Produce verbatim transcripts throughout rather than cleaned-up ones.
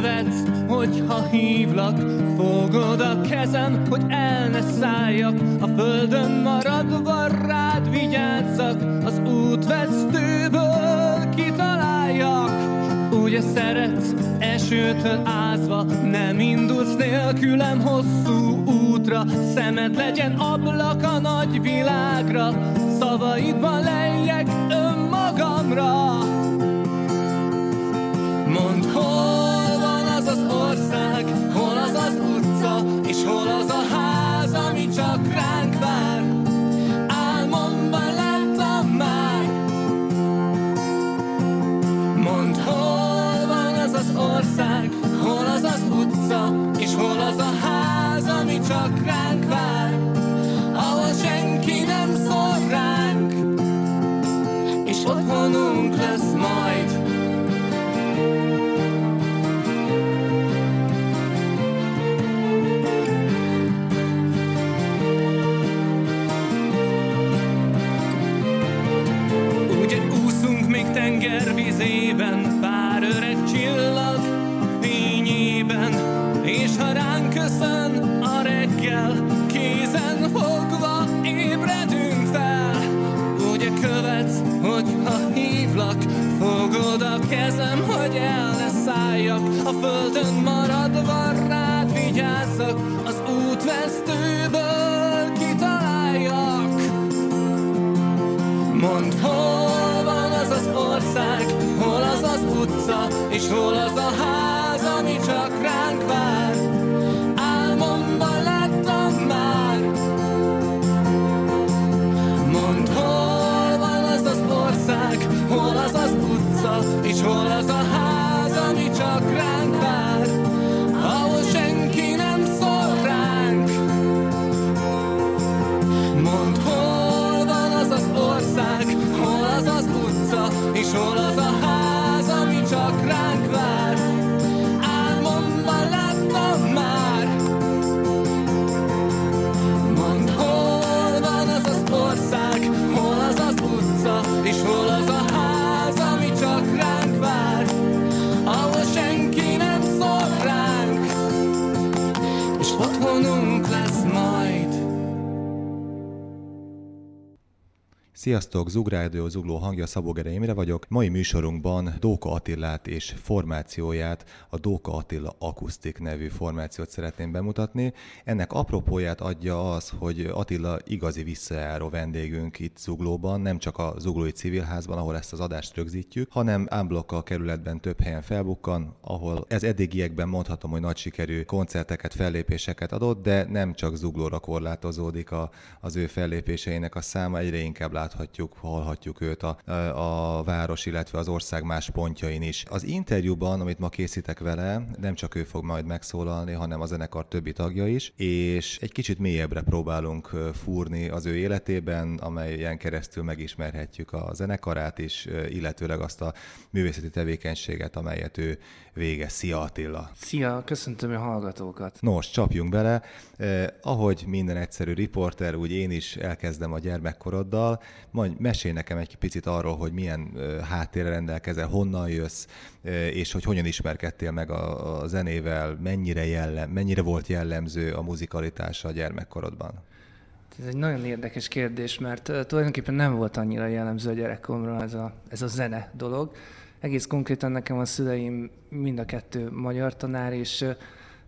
követsz, hogyha hívlak, fogod a kezem, hogy el ne szálljak, a földön maradva rád vigyázzak, az útvesztőből kitaláljak. Ugye szeretsz, esőtől ázva, nem indulsz nélkülem hosszú útra, szemed legyen ablak a nagy világra, szavaidban lejjek önmagamra. Mondd, hol van az az ország, hol az az utca, és hol az a ház, ami csak ránk vár. Álmomban láttam már. Mondd, hol van az az ország, hol az az utca, és hol az a ház, ami csak ránk vár, ahol senki nem szól ránk, és otthonunk lesz majd. Tengervizében, pár öreg csillag fényében, és ha ránk köszön a reggel, kézen fogva ébredünk fel. Ugye követsz, hogyha hívlak, fogod a kezem, hogy el ne szálljak, a földön maradva rád vigyázzak, az útvesztőből kitaláljak. Mondd, hol van az az ország, hol az az utca, és hol az a ház, ami csak ránk vár. Álmomban láttam már. Mondd, hol van az az ország, hol az az utca, és hol az a ház, ami csak ránk vár, ahol senki nem szól ránk. Mondd, hol van az az ország, hol az az utca, és hol az a ház, ami csak ránk vár. Álmomban láttam már. Mondd, hol van az az ország, hol az az utca, és hol az a ház, ami csak ránk vár, ahol senki nem szól ránk, és otthonunk lesz majd. Sziasztok, Zugrádió Zugló hangja, Szabó Gere Imre vagyok. Mai műsorunkban Dóka Attilát és formációját, a Dóka Attila Akusztik nevű formációt szeretném bemutatni. Ennek apropóját adja az, hogy Attila igazi visszajáró vendégünk itt Zuglóban, nem csak a Zuglói Civilházban, ahol ezt az adást rögzítjük, hanem ámblokk a kerületben több helyen felbukkan, ahol ez eddigiekben mondhatom, hogy nagy sikerű koncerteket, fellépéseket adott, de nem csak Zuglóra korlátozódik a, az ő fellépéseinek a száma, egyre inkább lát Láthatjuk, hallhatjuk őt a, a, a város, illetve az ország más pontjain is. Az interjúban, amit ma készítek vele, nem csak ő fog majd megszólalni, hanem a zenekar többi tagja is, és egy kicsit mélyebbre próbálunk fúrni az ő életében, amelyen keresztül megismerhetjük a zenekarát is, illetőleg azt a művészeti tevékenységet, amelyet ő végez. Szia, Attila! Szia, köszöntöm a hallgatókat! Nos, csapjunk bele. Eh, ahogy minden egyszerű riporter, úgy én is elkezdem a gyermekkoroddal. Majd mesélj nekem egy picit arról, hogy milyen eh, háttérre rendelkezel, honnan jössz, eh, és hogy hogyan ismerkedtél meg a, a zenével, mennyire, jellem, mennyire volt jellemző a muzikalitás a gyermekkorodban. Ez egy nagyon érdekes kérdés, mert uh, tulajdonképpen nem volt annyira jellemző a gyerekkoromra ez a, ez a zene dolog. Egész konkrétan nekem a szüleim mind a kettő magyar tanár, és uh,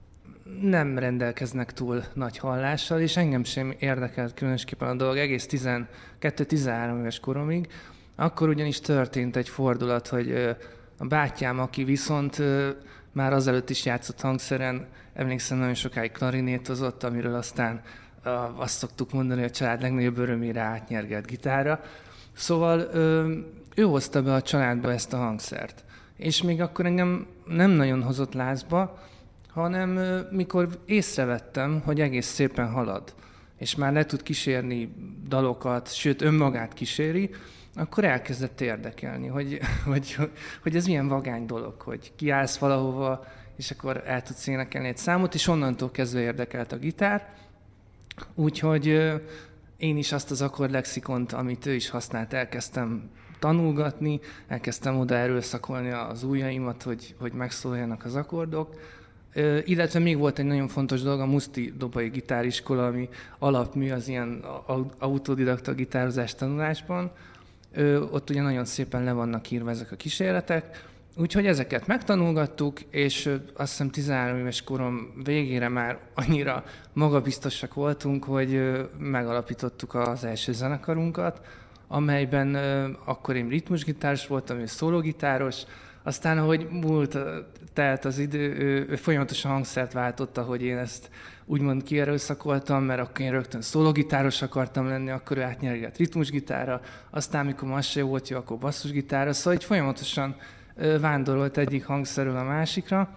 nem rendelkeznek túl nagy hallással, és engem sem érdekelt különösképpen a dolog egész tizenkettő-tizenhárom éves koromig. Akkor ugyanis történt egy fordulat, hogy uh, a bátyám, aki viszont uh, már azelőtt is játszott hangszeren, emlékszem, nagyon sokáig klarinétozott, amiről aztán uh, azt szoktuk mondani, hogy a család legnagyobb örömére átnyergelt gitárra. Szóval uh, ő hozta be a családba ezt a hangszert. És még akkor engem nem nagyon hozott lázba, hanem uh, mikor észrevettem, hogy egész szépen halad, és már le tud kísérni dalokat, sőt önmagát kíséri, akkor elkezdett érdekelni, hogy, hogy, hogy ez milyen vagány dolog, hogy kiállsz valahova, és akkor el tudsz énekelni egy számot, és onnantól kezdve érdekelt a gitár. Úgyhogy uh, én is azt az akkordlexikont, amit ő is használt, elkezdtem tanulgatni, elkezdtem oda erőszakolni az ujjaimat, hogy, hogy megszóljanak az akkordok. Ö, illetve még volt egy nagyon fontos dolog, a Muszti Dobai Gitáriskola, ami alapmű az ilyen autodidakta gitározás tanulásban. Ö, ott ugye nagyon szépen le vannak írva ezek a kísérletek, úgyhogy ezeket megtanulgattuk, és ö, azt hiszem tizenhárom éves korom végére már annyira magabiztosak voltunk, hogy ö, megalapítottuk az első zenekarunkat, amelyben ö, akkor én ritmusgitáros voltam, ő szólógitáros. Aztán, ahogy múlt, telt az idő, ő, ő folyamatosan hangszert váltotta, hogy én ezt úgymond kierőszakoltam, mert akkor én rögtön szólógitáros akartam lenni, akkor ő átnyergett ritmusgitárra, aztán, mikor az se volt jó, akkor basszusgitárra, szóval így folyamatosan ö, vándorolt egyik hangszerről a másikra.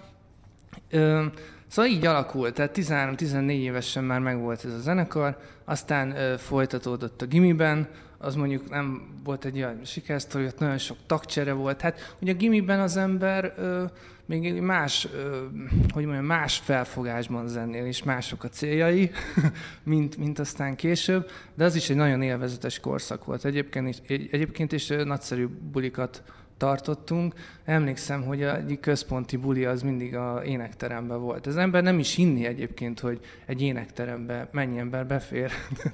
Ö, szóval így alakult, tehát tizenhárom-tizennégy évesen már megvolt ez a zenekar, aztán ö, folytatódott a gimiben, az mondjuk nem volt egy olyan sikersztori, hogy nagyon sok tagcsere volt. Hát ugye a gimiben az ember ö, még más, ö, hogy mondjam, más felfogásban zennél, és mások a céljai, mint, mint aztán később, de az is egy nagyon élvezetes korszak volt. Egyébként is, egy, egyébként is nagyszerű bulikat tartottunk. Emlékszem, hogy egyik központi buli az mindig a énekteremben volt. Az ember nem is hinni egyébként, hogy egy énekterembe mennyi ember befér,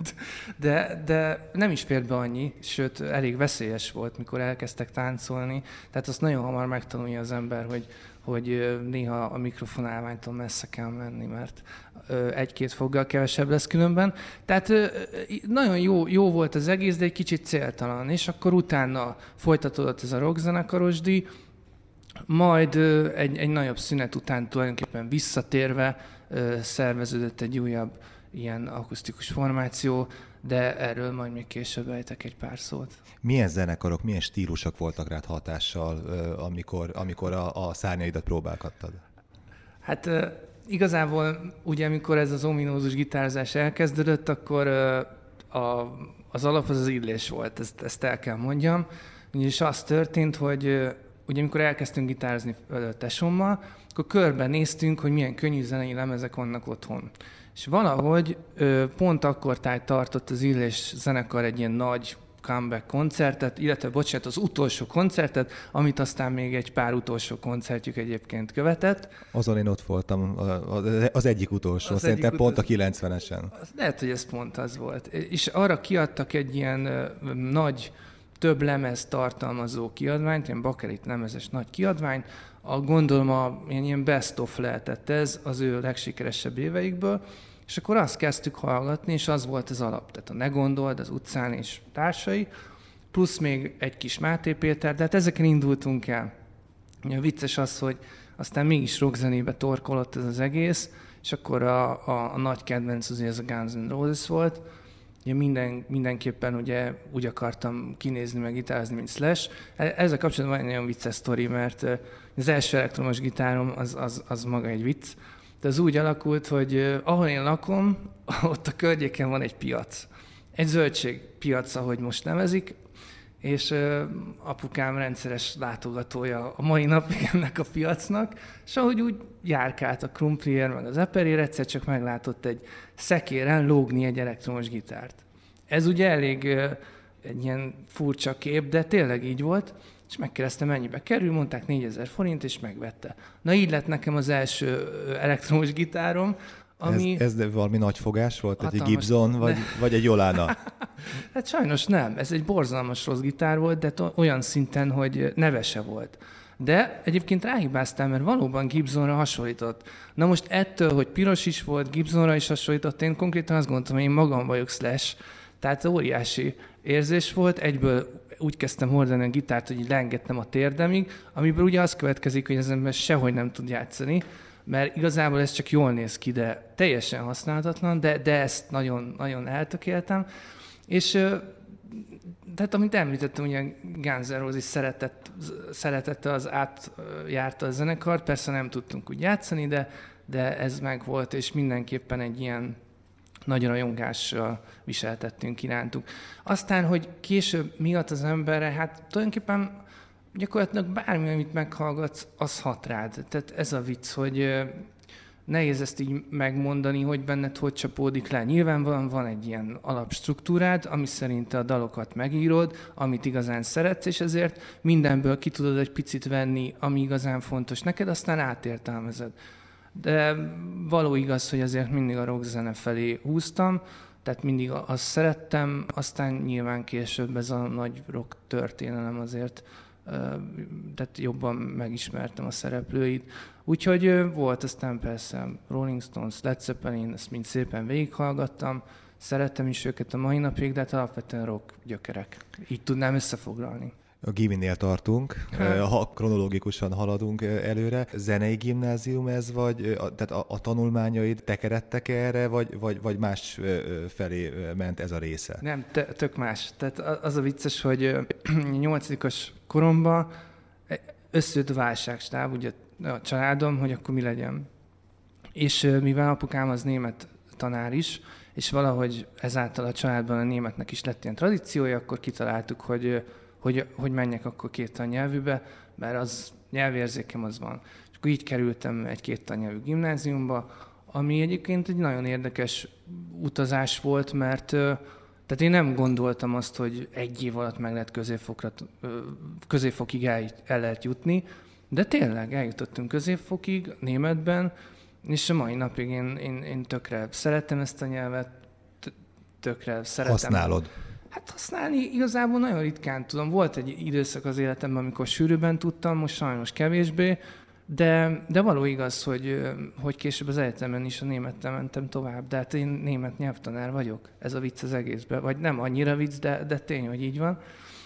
de, de nem is fért be annyi, sőt, elég veszélyes volt, mikor elkezdtek táncolni. Tehát azt nagyon hamar megtanulja az ember, hogy, hogy néha a mikrofonálványtól messze kell menni, mert egy-két foggal kevesebb lesz különben. Tehát nagyon jó, jó volt az egész, de egy kicsit céltalan. És akkor utána folytatódott ez a rockzenekarosdi, majd egy, egy nagyobb szünet után tulajdonképpen visszatérve szerveződött egy újabb ilyen akusztikus formáció, de erről majd még később ejtek egy pár szót. Milyen zenekarok, milyen stílusok voltak rád hatással, amikor, amikor a, a szárnyaidat próbálgattad? Hát igazából ugye, amikor ez az ominózus gitározás elkezdődött, akkor a, az alap az az illés volt, ezt, ezt el kell mondjam. Ugyanis az történt, hogy ugye amikor elkezdtünk gitározni tesómmal, akkor körben néztünk, hogy milyen könnyű zenei lemezek vannak otthon. És valahogy pont akkor tartott az Illés zenekar egy ilyen nagy comeback koncertet, illetve bocsánat, az utolsó koncertet, amit aztán még egy pár utolsó koncertjük egyébként követett. Azon én ott voltam, az egyik utolsó, az szerintem egyik pont utolsó, a kilencvenesen. Lehet, hogy ez pont az volt. És arra kiadtak egy ilyen nagy, több lemez tartalmazó kiadványt, ilyen bakelit lemezes nagy kiadványt, a, gondolom a ilyen best of lehetett ez az ő legsikeresebb éveikből, és akkor azt kezdtük hallgatni, és az volt az alap. Tehát a Ne gondold, az Utcán és társai, plusz még egy kis Máté Péter, de hát ezeken indultunk el. Ugye vicces az, hogy aztán mégis rockzenébe torkolott ez az egész, és akkor a, a, a nagy kedvenc az, ez a Guns N' Roses volt. Ugye minden, mindenképpen ugye úgy akartam kinézni, meg gitározni, mint Slash. Ezzel kapcsolatban van egy nagyon vicces sztori, mert az első elektromos gitárom az, az, az maga egy vicc. De az úgy alakult, hogy uh, ahol én lakom, ott a környéken van egy piac. Egy zöldségpiac, ahogy most nevezik, és uh, apukám rendszeres látogatója a mai napig ennek a piacnak, és ahogy úgy járkált a krumpliért, meg az eperér, egyszer csak meglátott egy szekéren lógni egy elektromos gitárt. Ez ugye elég uh, egy ilyen furcsa kép, de tényleg így volt, és megkérdeztem, mennyibe kerül, mondták négyezer forint, és megvette. Na így lett nekem az első elektromos gitárom, ami... Ez, ez valami nagy fogás volt? Hatalmas, egy Gibson, vagy, de... vagy egy Jolana? Hát sajnos nem. Ez egy borzalmas rossz gitár volt, de olyan szinten, hogy neve se volt. De egyébként ráhibáztam, mert valóban Gibsonra hasonlított. Na most ettől, hogy piros is volt, Gibsonra is hasonlított, én konkrétan azt gondoltam, hogy én magam vagyok Slash. Tehát óriási érzés volt, egyből úgy kezdtem hordani a gitárt, hogy leengedtem a térdemig, amiből ugye az következik, hogy az ember sehogy nem tud játszani, mert igazából ez csak jól néz ki, de teljesen használhatatlan, de, de ezt nagyon, nagyon eltökéltem. És tehát amit említettem, ugye Guns N' Roses szeretett, szeretette az átjárta a zenekart, persze nem tudtunk úgy játszani, de, de ez meg volt, és mindenképpen egy ilyen nagy rajongással viseltettünk irántuk. Aztán, hogy később mi ad az emberre, hát tulajdonképpen gyakorlatilag bármi, amit meghallgatsz, az hat rád. Tehát ez a vicc, hogy nehéz ezt így megmondani, hogy benned hogy csapódik le. Nyilvánvalóan van egy ilyen alapstruktúrád, ami szerint a dalokat megírod, amit igazán szeretsz, és ezért mindenből ki tudod egy picit venni, ami igazán fontos neked, aztán átértelmezed. De való igaz, hogy azért mindig a rockzene felé húztam, tehát mindig azt szerettem, aztán nyilván később ez a nagy rock történelem azért, tehát jobban megismertem a szereplőit. Úgyhogy volt aztán persze Rolling Stones, Led Zeppelin, ezt mind szépen végighallgattam, szerettem is őket a mai napig, de hát alapvetően rock gyökerek. Így tudnám összefoglalni. A giminél tartunk, ha kronológikusan haladunk előre. Zenei gimnázium ez, vagy a, tehát a, a tanulmányaid tekeredtek erre, vagy, vagy, vagy más felé ment ez a része? Nem, tök más. Tehát az a vicces, hogy nyolcadikos koromban összejött a válságstáb, ugye a családom, hogy akkor mi legyen. És mivel apukám az német tanár is, és valahogy ezáltal a családban a németnek is lett ilyen tradíciója, akkor kitaláltuk, hogy Hogy, hogy menjek akkor két tannyelvűbe, mert az nyelvérzékem az van. És akkor így kerültem egy két tannyelvű gimnáziumba, ami egyébként egy nagyon érdekes utazás volt, mert tehát én nem gondoltam azt, hogy egy év alatt meg lehet középfokra, középfokig el, el lehet jutni, de tényleg eljutottunk középfokig németben, és a mai napig én, én, én tökre szeretem ezt a nyelvet, tökre szeretem. Használod? Hát használni igazából nagyon ritkán tudom. Volt egy időszak az életemben, amikor sűrűbben tudtam, most sajnos kevésbé, de, de való igaz, hogy, hogy később az egyetemen is a némettel mentem tovább. De hát én német nyelvtanár vagyok. Ez a vicc az egészben. Vagy nem annyira vicc, de, de tény, hogy így van.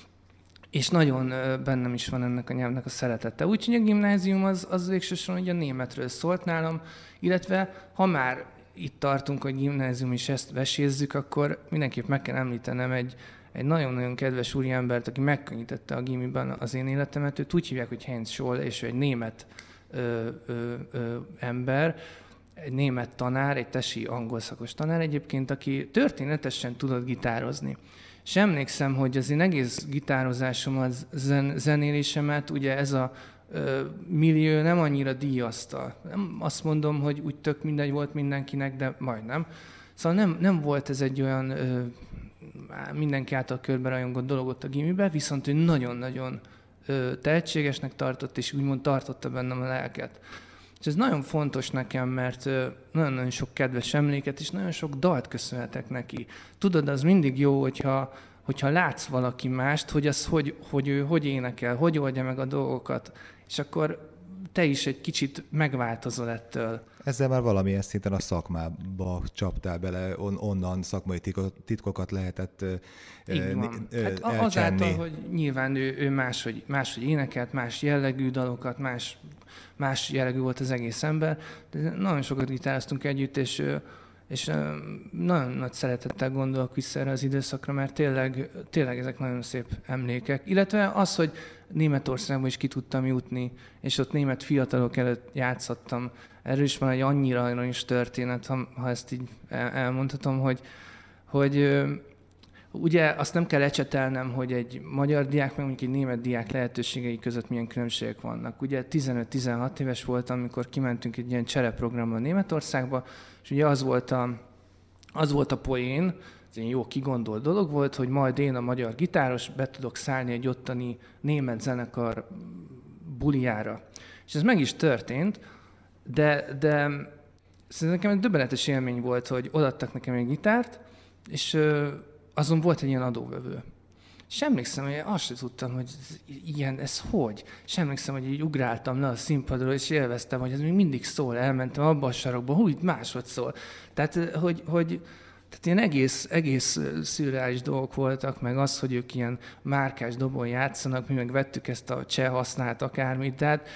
És nagyon bennem is van ennek a nyelvnek a szeretete. Úgyhogy a gimnázium az, az végsősorban ugye a németről szólt nálam, illetve ha már itt tartunk, hogy gimnázium is ezt vesézzük, akkor mindenképp meg kell említenem egy, egy nagyon-nagyon kedves úriembert, aki megkönnyítette a gimiben az én életemet. Őt úgy hívják, hogy Heinz Scholl, és ő egy német ö, ö, ö, ember, egy német tanár, egy tesi angol szakos tanár egyébként, aki történetesen tudott gitározni. És emlékszem, hogy az én egész gitározásomat, zen, zenélésemet, ugye ez a millió nem annyira díjazta. Nem azt mondom, hogy úgy tök mindegy volt mindenkinek, de majdnem. Szóval nem, nem volt ez egy olyan ö, mindenki által körbe rajongott dolog ott a gimiben, viszont ő nagyon-nagyon ö, tehetségesnek tartott, és úgymond tartotta bennem a lelket. És ez nagyon fontos nekem, mert ö, nagyon-nagyon sok kedves emléket, és nagyon sok dalt köszönhetek neki. Tudod, az mindig jó, hogyha hogyha látsz valaki mást, hogy, az, hogy, hogy ő hogy énekel, hogy oldja meg a dolgokat, és akkor te is egy kicsit megváltozol ettől. Ezzel már valamilyen szinten a szakmába csaptál bele, on, onnan szakmai titkokat lehetett Így van. Hát azáltal, hogy nyilván ő, ő máshogy, máshogy énekelt, más jellegű dalokat, más, más jellegű volt az egész ember, de nagyon sokat gitároztunk együtt, és és nagyon nagy szeretettel gondolok vissza erre az időszakra, mert tényleg, tényleg ezek nagyon szép emlékek. Illetve az, hogy Németországba is ki tudtam jutni, és ott német fiatalok előtt játszottam. Erről is van egy annyira aranyos történet, ha, ha ezt így elmondhatom, hogy, hogy ugye azt nem kell ecsetelnem, hogy egy magyar diák, meg mondjuk egy német diák lehetőségei között milyen különbségek vannak. Ugye tizenöt-tizenhat éves voltam, amikor kimentünk egy ilyen csereprogrammal Németországba, és ugye az volt a, az volt a poén, ez egy jó kigondolt dolog volt, hogy majd én a magyar gitáros be tudok szállni egy ottani német zenekar bulijára. És ez meg is történt, de, de nekem egy döbbenetes élmény volt, hogy odaadtak nekem egy gitárt, és azon volt egy ilyen adóvevő. És emlékszem, hogy azt sem tudtam, hogy ilyen, ez hogy? És emlékszem, hogy így ugráltam le a színpadról, és élveztem, hogy ez még mindig szól. Elmentem abba a sarokba, hú, itt máshogy szól. Tehát, hogy, hogy tehát ilyen egész, egész szürreális dolgok voltak, meg az, hogy ők ilyen márkás dobon játszanak, mi meg vettük ezt a cseh használt akármit. Tehát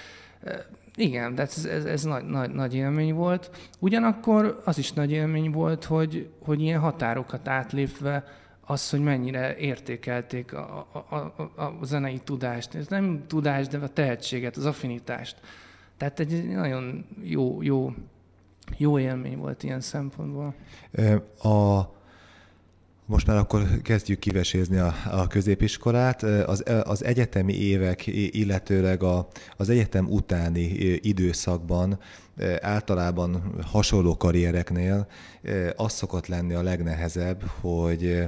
igen, de ez, ez, ez nagy, nagy, nagy élmény volt. Ugyanakkor az is nagy élmény volt, hogy, hogy ilyen határokat átlépve az, hogy mennyire értékelték a, a, a, a zenei tudást. Ez nem tudás, de a tehetséget, az affinitást. Tehát egy nagyon jó, jó, jó élmény volt ilyen szempontból. A, Most már akkor kezdjük kivesézni a, a középiskolát. Az, az egyetemi évek, illetőleg a, az egyetem utáni időszakban általában hasonló karriereknél az szokott lenni a legnehezebb, hogy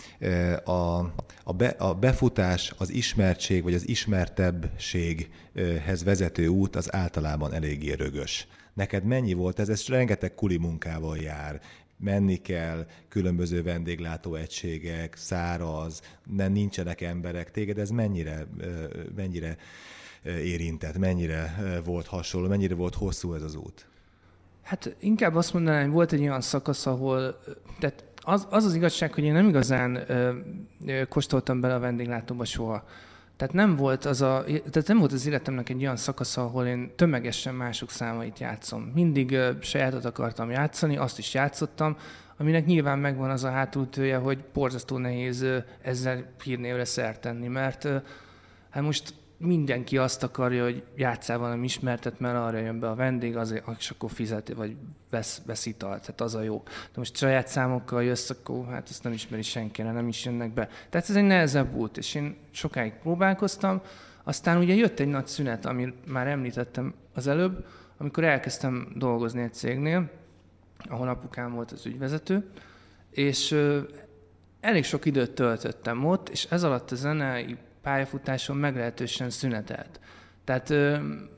a, a, be, a befutás, az ismertség vagy az ismertebbséghez vezető út az általában eléggé rögös. Neked mennyi volt ez? Ez rengeteg kuli munkával jár. Menni kell, különböző vendéglátóegységek, száraz, nem nincsenek emberek. Téged ez mennyire, mennyire érintett, mennyire volt hasonló, mennyire volt hosszú ez az út? Hát inkább azt mondanám, hogy volt egy olyan szakasz, ahol, tehát az az, az igazság, hogy én nem igazán ö, ö, kóstoltam bele a vendéglátóba soha. Tehát nem volt az a, tehát nem volt az életemnek egy olyan szakasza, ahol én tömegesen mások számait játszom. Mindig ö, sajátot akartam játszani, azt is játszottam, aminek nyilván megvan az a hátulütője, hogy borzasztó nehéz ö, ezzel hírnévre szert tenni, mert ö, hát most mindenki azt akarja, hogy játsszál valami ismertet, mert arra jön be a vendég, azért, és akkor fizet, vagy vesz, vesz italt, tehát az a jó. De most saját számokkal jössz, akkor hát ezt nem ismeri senki, nem is jönnek be. Tehát ez egy nehezebb út, és én sokáig próbálkoztam, aztán ugye jött egy nagy szünet, amit már említettem az előbb, amikor elkezdtem dolgozni egy cégnél, ahol apukám volt az ügyvezető, és ö, elég sok időt töltöttem ott, és ez alatt a zenei pályafutáson meglehetősen szünetelt. Tehát ö,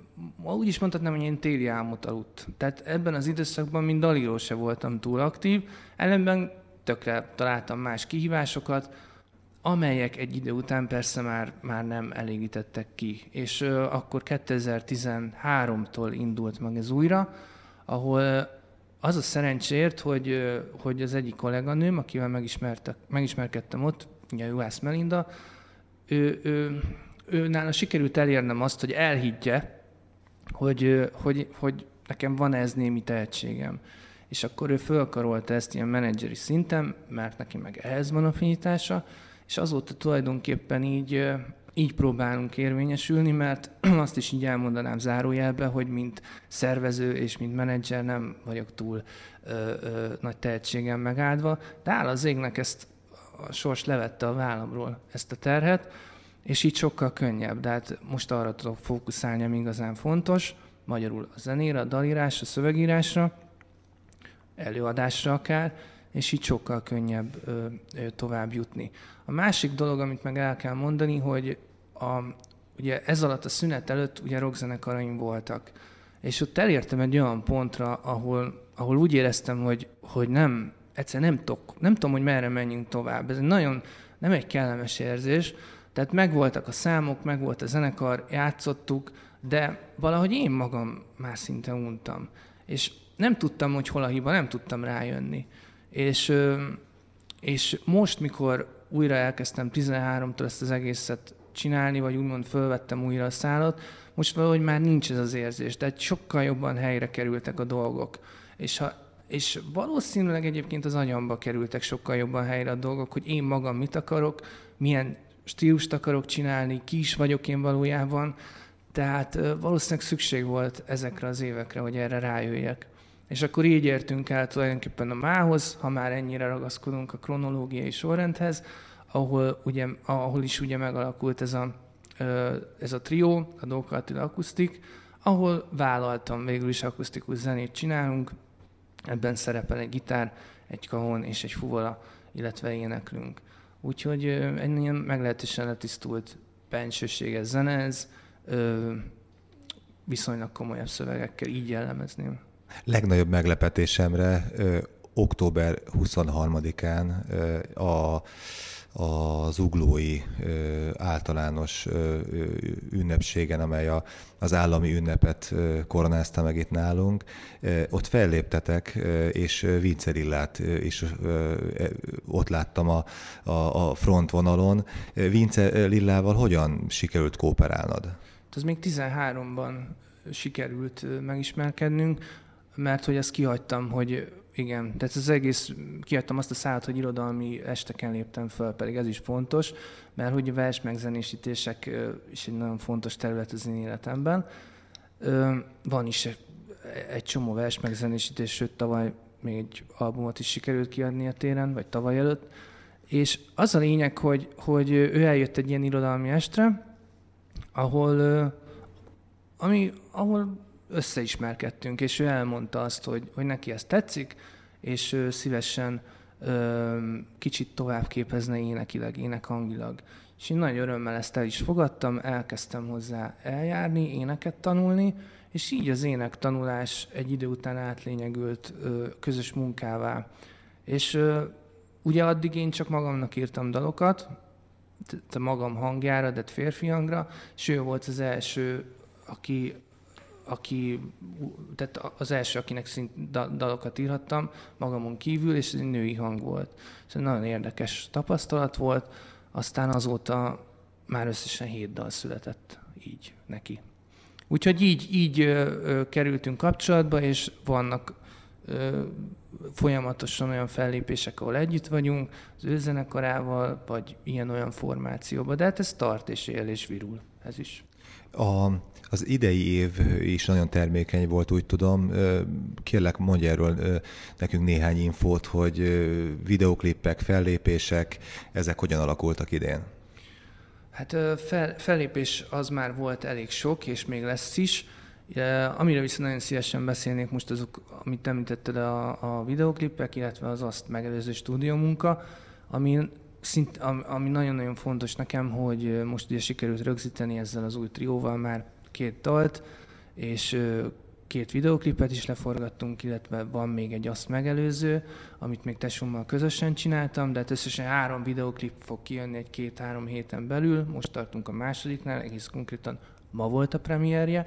úgy is mondhatnám, hogy én téli álmot aludt. Tehát ebben az időszakban, mint dalíró se voltam túl aktív, ellenben tökre találtam más kihívásokat, amelyek egy idő után persze már, már nem elégítettek ki. És ö, akkor kétezer-tizenháromtól indult meg ez újra, ahol az a szerencsért, hogy, ö, hogy az egyik kolléganőm, akivel megismerkedtem ott, ugye Juhász Melinda, Ő, ő, ő nála sikerült elérnem azt, hogy elhiggye, hogy, hogy, hogy nekem van ez némi tehetségem. És akkor ő fölkarolta ezt ilyen menedzseri szinten, mert neki meg ehhez van affinitása, és azóta tulajdonképpen így, így próbálunk érvényesülni, mert azt is így elmondanám zárójelbe, hogy mint szervező és mint menedzser nem vagyok túl ö, ö, nagy tehetségem megáldva, de áll az égnek ezt a sors levette a vállamról ezt a terhet, és így sokkal könnyebb. De hát most arra tudok fókuszálni, ami igazán fontos, magyarul a zenére, a dalírásra, a szövegírásra, előadásra akár, és így sokkal könnyebb ö, ö, tovább jutni. A másik dolog, amit meg el kell mondani, hogy a, ugye ez alatt a szünet előtt ugye rockzenekaraim voltak, és ott elértem egy olyan pontra, ahol, ahol úgy éreztem, hogy, hogy nem, egyszer nem, tok, nem tudom, hogy merre menjünk tovább. Ez egy nagyon, nem egy kellemes érzés. Tehát megvoltak a számok, megvolt a zenekar, játszottuk, de valahogy én magam már szinte untam. És nem tudtam, hogy hol a hiba, nem tudtam rájönni. És, és most, mikor újra elkezdtem tizenháromtól ezt az egészet csinálni, vagy úgymond fölvettem újra a szálat, most valahogy már nincs ez az érzés. Tehát sokkal jobban helyre kerültek a dolgok. És ha És valószínűleg egyébként az agyamba kerültek sokkal jobban helyre a dolgok, hogy én magam mit akarok, milyen stílust akarok csinálni, ki is vagyok én valójában. Tehát valószínűleg szükség volt ezekre az évekre, hogy erre rájöjjek. És akkor így értünk el tulajdonképpen a mához, ha már ennyire ragaszkodunk a kronológiai sorrendhez, ahol, ugye, ahol is ugye megalakult ez a, ez a trió, a Dóka Attila Akusztik, ahol vállaltam, végül is akusztikus zenét csinálunk. Ebben szerepel egy gitár, egy kahon és egy fuvola, illetve éneklünk. Úgyhogy egy ilyen meglehetősen letisztult, bensőséges zene ez, viszonylag komolyabb szövegekkel, így jellemezném. Legnagyobb meglepetésemre ö, október huszonharmadikán ö, a a zuglói ö, általános ö, ünnepségen, amely a, az állami ünnepet ö, koronázta meg itt nálunk. Ö, ott felléptetek, ö, és Vince Lillát is ö, ott láttam a, a, a frontvonalon. Vince Lillával hogyan sikerült kooperálnod? Ez még tizenháromban sikerült megismerkednünk, mert hogy ezt kihagytam, hogy igen, tehát az egész, kiadtam azt a szálat, hogy irodalmi esteken léptem föl, pedig ez is fontos, mert hogy a vers megzenésítések is egy nagyon fontos terület az én életemben. Van is egy csomó vers megzenésítés, sőt tavaly még egy albumot is sikerült kiadni a téren, vagy tavaly előtt, És az a lényeg, hogy, hogy ő eljött egy ilyen irodalmi estre, ahol, ami, ahol összeismerkedtünk, és ő elmondta azt, hogy, hogy neki ez tetszik, és ő szívesen ö, kicsit tovább képezne énekileg, énekhangilag. És én nagy örömmel ezt el is fogadtam, elkezdtem hozzá eljárni, éneket tanulni, és így az énektanulás egy idő után átlényegült ö, közös munkává. És ö, ugye addig én csak magamnak írtam dalokat, a magam hangjára, de férfi hangra, és ő volt az első, aki, aki tehát az első, akinek szint dalokat írhattam magamon kívül, és ez egy női hang volt. És ez nagyon érdekes tapasztalat volt, aztán azóta már összesen hét dal született így neki. Úgyhogy így, így ö, ö, kerültünk kapcsolatba, és vannak ö, folyamatosan olyan fellépések, ahol együtt vagyunk, az ő zenekarával, vagy ilyen-olyan formációban. De hát ez tart és él és virul, ez is. A, az idei év is nagyon termékeny volt, úgy tudom. Kérlek, mondj erről nekünk néhány infót, hogy videóklippek, fellépések, ezek hogyan alakultak idén? Hát fel, fellépés az már volt elég sok, és még lesz is. Amire viszont nagyon szívesen beszélnék most azok, amit említetted, a, a videóklipek, illetve az azt megelőző stúdiómunka, ami, szint, ami nagyon-nagyon fontos nekem, hogy most ugye sikerült rögzíteni ezzel az új trióval már két dalt, és két videóklipet is leforgattunk, illetve van még egy azt megelőző, amit még tesómmal közösen csináltam, de hát összesen három videóklip fog kijönni egy két-három héten belül, most tartunk a másodiknál, egész konkrétan ma volt a premierje.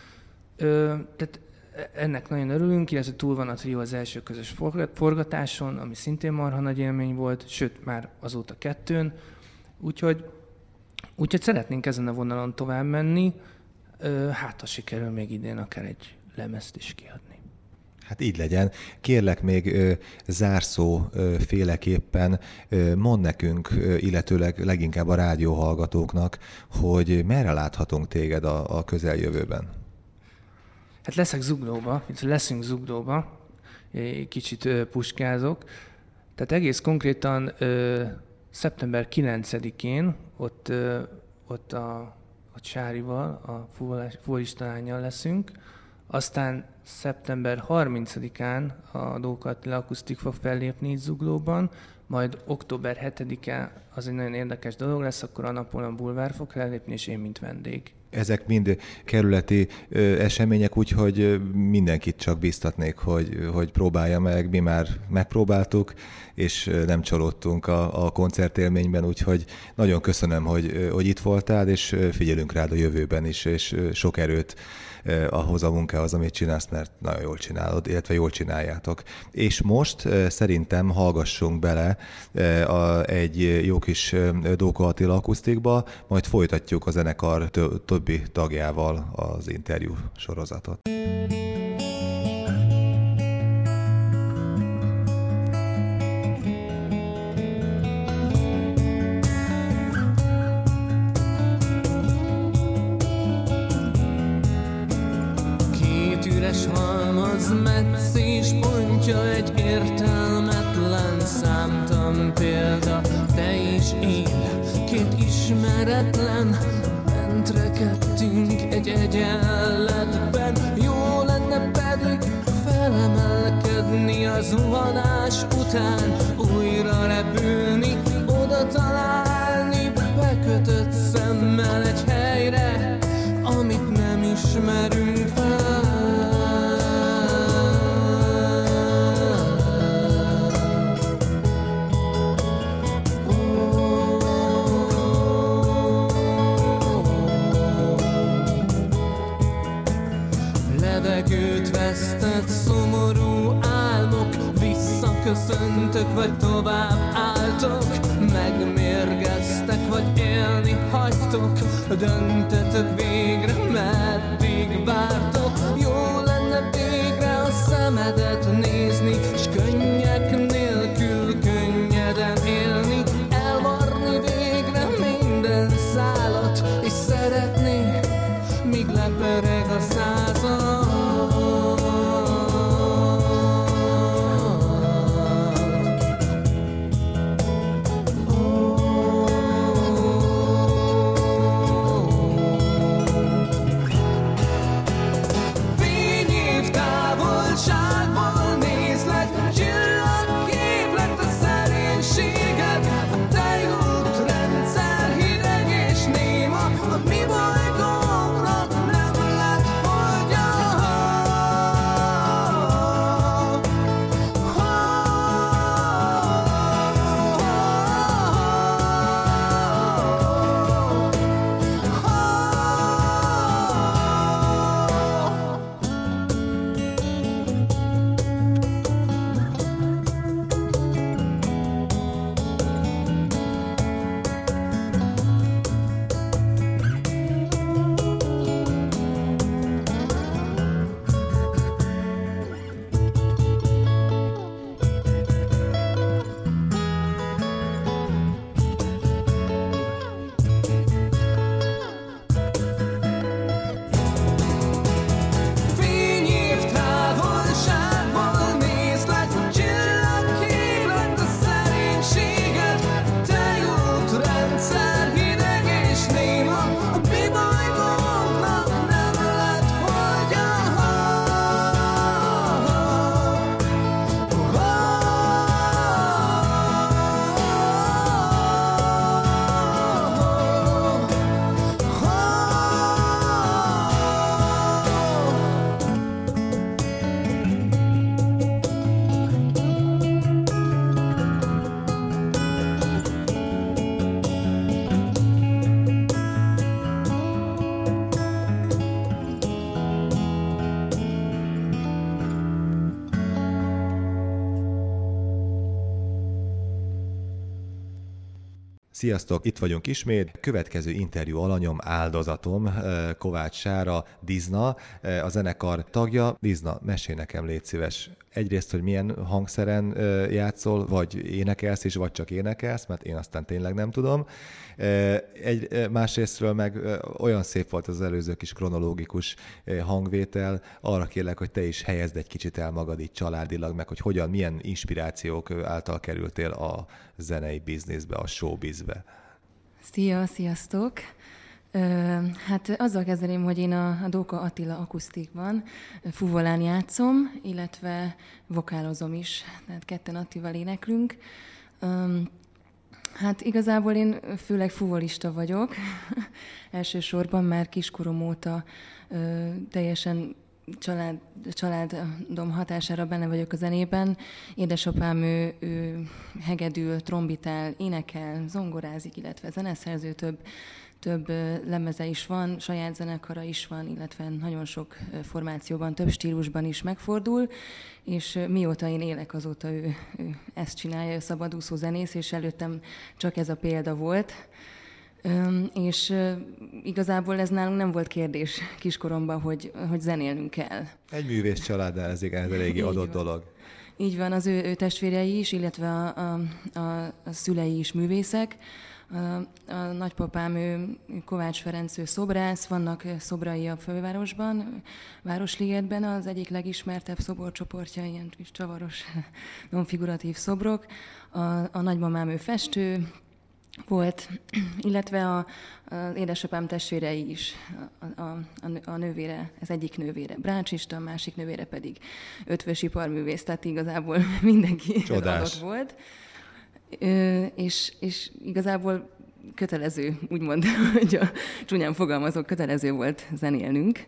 Ö, tehát ennek nagyon örülünk, illetve túl van a trió az első közös forgatáson, ami szintén marha nagy élmény volt, sőt már azóta kettőn, úgyhogy, úgyhogy szeretnénk ezen a vonalon tovább menni, ö, hát ha sikerül még idén akár egy lemezt is kiadni. Hát így legyen. Kérlek még ö, zárszó ö, féleképpen ö, mondd nekünk, ö, illetőleg leginkább a rádióhallgatóknak, hogy merre láthatunk téged a, a közeljövőben? Hát leszek Zuglóba, leszünk Zuglóba, kicsit ö, puskázok. Tehát egész konkrétan ö, szeptember kilencedikén ott, ö, ott a ott Sárival, a fuvolista leszünk. Aztán szeptember harmincadikán a Dóka Attila Akusztik fog fellépni itt Zuglóban, majd október hetedike az egy nagyon érdekes dolog lesz, akkor a Napóleon Bulvár fog fellépni, és én mint vendég. Ezek mind kerületi ö, események, úgyhogy mindenkit csak biztatnék, hogy, hogy próbálja meg. Mi már megpróbáltuk, és nem csalódtunk a, a koncertélményben, úgyhogy nagyon köszönöm, hogy, hogy itt voltál, és figyelünk rád a jövőben is, és sok erőt ahhoz a munkához, amit csinálsz, mert nagyon jól csinálod, illetve jól csináljátok. És most szerintem hallgassunk bele a, egy jó kis Dóka Attila akusztikba, majd folytatjuk a zenekar többi tagjával az interjú sorozatot. Halmaz meccés pontja, egy értelmetlen számtan példa. Te és én, két ismeretlen, bent rekedtünk egy egyenletben. Jó lenne pedig felemelkedni a zuhanás után, újra repülni, oda találni, bekötött szemmel egy helyre, amit nem ismerünk fel. Levegőt vesztett szomorú álmok, visszaköszöntök, vagy tovább álltok, megmérgeztek, vagy élni hagytok, döntetek végre, meddig vártok. Jó lenne végre a szemedet nézni, s könnyek nélkül könnyeden élni, elvarni végre minden szálat, és szeretni, míg lepereg a század. Sziasztok, itt vagyunk ismét. Következő interjú alanyom, áldozatom, Kovács Sára, Dizna, a zenekar tagja. Dizna, mesélj nekem, légy szíves. Egyrészt, hogy milyen hangszeren játszol, vagy énekelsz is, vagy csak énekelsz, mert én aztán tényleg nem tudom. Egy, másrésztről meg olyan szép volt az előző kis kronológikus hangvétel. Arra kérlek, hogy te is helyezd egy kicsit el magad így családilag, meg hogy hogyan, milyen inspirációk által kerültél a zenei bizniszbe, a showbizbe. Szia, sziasztok! Hát azzal kezdeném, hogy én a, a Dóka Attila akusztikban fuvolán játszom, illetve vokálozom is, tehát ketten Attival éneklünk. Hát igazából én főleg fuvolista vagyok. Elsősorban már kiskorom óta teljesen Család, családom hatására benne vagyok a zenében. Édesapám ő, ő hegedül, trombitál, énekel, zongorázik, illetve zeneszerző, több, több lemeze is van, saját zenekara is van, illetve nagyon sok formációban, több stílusban is megfordul, és mióta én élek, azóta ő, ő ezt csinálja, ő szabadúszó zenész, és előttem csak ez a példa volt. Üm, és uh, igazából ez nálunk nem volt kérdés kiskoromban, hogy, hogy zenélnünk kell. Egy művész családnál ez eléggé adott van. dolog. Így van, az ő, ő testvérei is, illetve a, a, a, a szülei is művészek. A, a nagypapám, ő Kovács Ferenc, ő szobrász, vannak szobrai a fővárosban, Városligetben az egyik legismertebb szoborcsoportja, ilyen kis csavaros, non-figuratív szobrok. A, a nagymamám, ő festő volt, illetve a, az édesapám testvérei is, a, a, a nővére, az egyik nővére brácsista, a másik nővére pedig ötvös iparművész, tehát igazából mindenki adott volt. Ö, és, és igazából kötelező, úgymond, hogy a csúnyán fogalmazok, kötelező volt zenélnünk.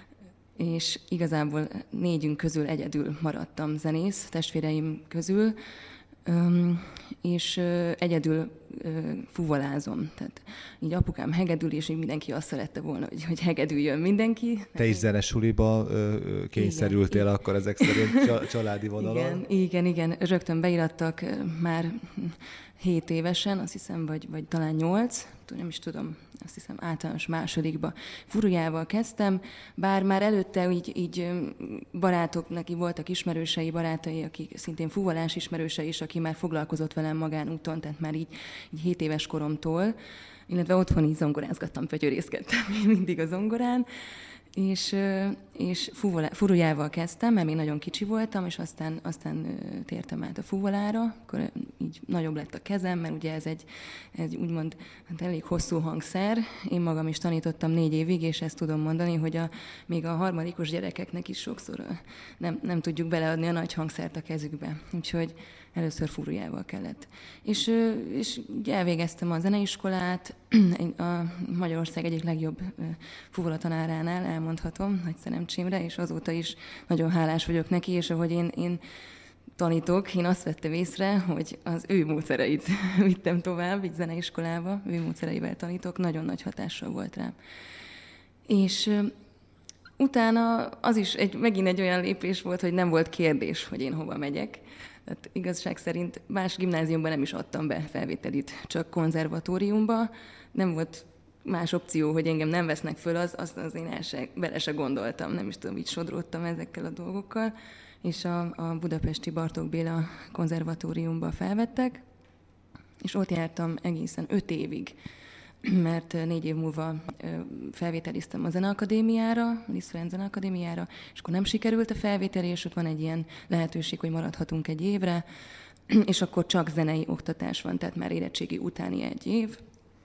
És igazából négyünk közül egyedül maradtam zenész, testvéreim közül, Öm, és ö, egyedül ö, fuvolázom. Tehát így apukám hegedül, és így mindenki azt szerette volna, hogy, hogy hegedüljön mindenki. Te is zenesuliba kényszerültél igen, akkor ezek szerint családi vonalon? Igen, igen, igen. Rögtön beirattak már hét évesen, azt hiszem, vagy, vagy talán nyolc, nem is tudom, azt hiszem általános másodikba. Furujával kezdtem, bár már előtte így, így barátok, neki voltak ismerősei, barátai, akik szintén fuvolás ismerősei is, aki már foglalkozott velem magánúton, tehát már így, így hét éves koromtól, illetve otthon így zongorázgattam, pötyörészkedtem mindig a zongorán, és, és fuvolá, furujával kezdtem, mert még nagyon kicsi voltam, és aztán, aztán tértem át a fuvolára, akkor így nagyobb lett a kezem, mert ugye ez egy, egy úgymond hát elég hosszú hangszer. Én magam is tanítottam négy évig, és ezt tudom mondani, hogy a, még a harmadikos gyerekeknek is sokszor nem, nem tudjuk beleadni a nagy hangszert a kezükbe. Úgyhogy először furujával kellett. És, és elvégeztem a zeneiskolát, a Magyarország egyik legjobb fuvola-tanáránál, elmondhatom, nagy szerencsémre, és azóta is nagyon hálás vagyok neki, és ahogy én, én tanítok, én azt vettem észre, hogy az ő módszereit vittem tovább, így zeneiskolába, ő módszereivel tanítok, nagyon nagy hatással volt rám. És utána az is egy, megint egy olyan lépés volt, hogy nem volt kérdés, hogy én hova megyek. Tehát igazság szerint más gimnáziumban nem is adtam be felvételit, csak konzervatóriumba. Nem volt más opció, hogy engem nem vesznek föl, az, az, az én el se, bele se gondoltam, nem is tudom, így sodródtam ezekkel a dolgokkal. És a, a budapesti Bartók Béla konzervatóriumba felvettek, és ott jártam egészen öt évig, mert négy év múlva felvételiztem a Zeneakadémiára, a Liszt Ferenc Zeneakadémiára, és akkor nem sikerült a felvétel, és ott van egy ilyen lehetőség, hogy maradhatunk egy évre, és akkor csak zenei oktatás van, tehát már érettségi utáni egy év.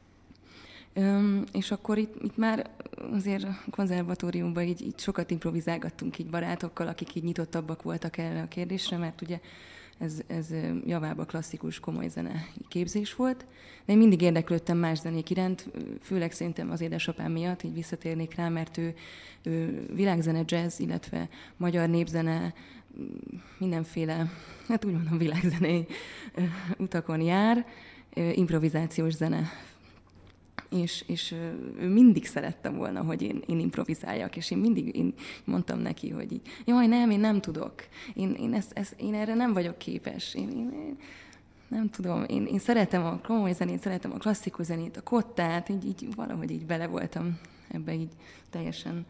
És akkor itt, itt már azért a konzervatóriumban így, így sokat improvizálgattunk így barátokkal, akik így nyitottabbak voltak erre a kérdésre, mert ugye ez, ez javába klasszikus, komoly zene képzés volt. De én mindig érdeklődtem más zenék iránt, főleg szerintem az édesapám miatt, így visszatérnék rá, mert ő, ő világzene, jazz, illetve magyar népzene, mindenféle, hát úgy mondom, világzenei utakon jár, improvizációs zene. És, és ő mindig szerettem volna, hogy én, én improvizáljak, és én mindig én mondtam neki, hogy így, jaj, nem, én nem tudok, én, én, ezt, ezt, én erre nem vagyok képes, én, én, nem tudom, én, én szeretem a komoly zenét, szeretem a klasszikus zenét, a kottát, így, így valahogy így bele voltam ebbe így teljesen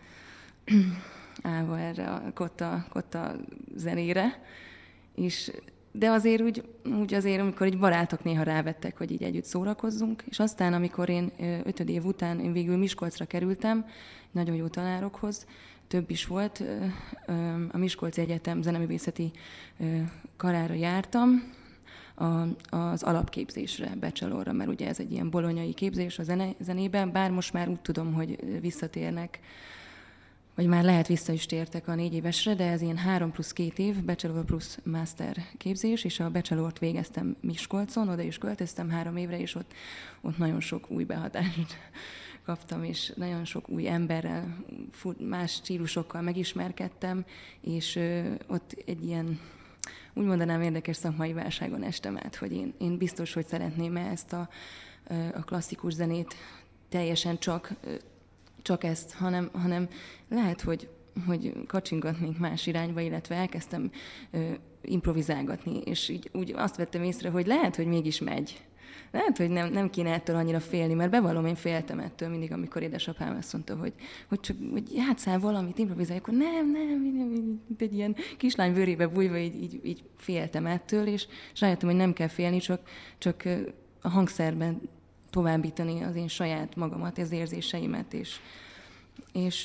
állva erre a kotta, kotta zenére. És, de azért úgy, úgy azért, amikor így barátok néha rávettek, hogy így együtt szórakozzunk, és aztán, amikor én ötöd év után én végül Miskolcra kerültem, nagyon jó tanárokhoz, több is volt, a Miskolci Egyetem zeneművészeti karára jártam, A, az alapképzésre, bachelorra, mert ugye ez egy ilyen bolonyai képzés a zene, zenében, bár most már úgy tudom, hogy visszatérnek, vagy már lehet vissza is tértek a négy évesre, de ez ilyen három plusz két év, bachelor plusz master képzés, és a bachelort végeztem Miskolcon, oda is költöztem három évre, és ott, ott nagyon sok új behatást kaptam, és nagyon sok új emberrel, más stílusokkal megismerkedtem, és ott egy ilyen, úgy mondanám, érdekes szakmai válságon estem át, hogy én, én biztos, hogy szeretném ezt a, a klasszikus zenét teljesen csak, csak ezt, hanem, hanem lehet, hogy, hogy kacsingatnék más irányba, illetve elkezdtem improvizálgatni, és így úgy azt vettem észre, hogy lehet, hogy mégis megy. Lehet, hogy nem, nem kéne ettől annyira félni, mert bevallom, én féltem ettől mindig, amikor édesapám azt mondta, hogy, hogy csak hogy játsszál valamit, improvizálj, akkor nem, nem, nem, egy ilyen kislány vőrébe bújva így, így, így féltem ettől, és, és rájöttem, hogy nem kell félni, csak, csak a hangszerben továbbítani az én saját magamat, az érzéseimet, és, és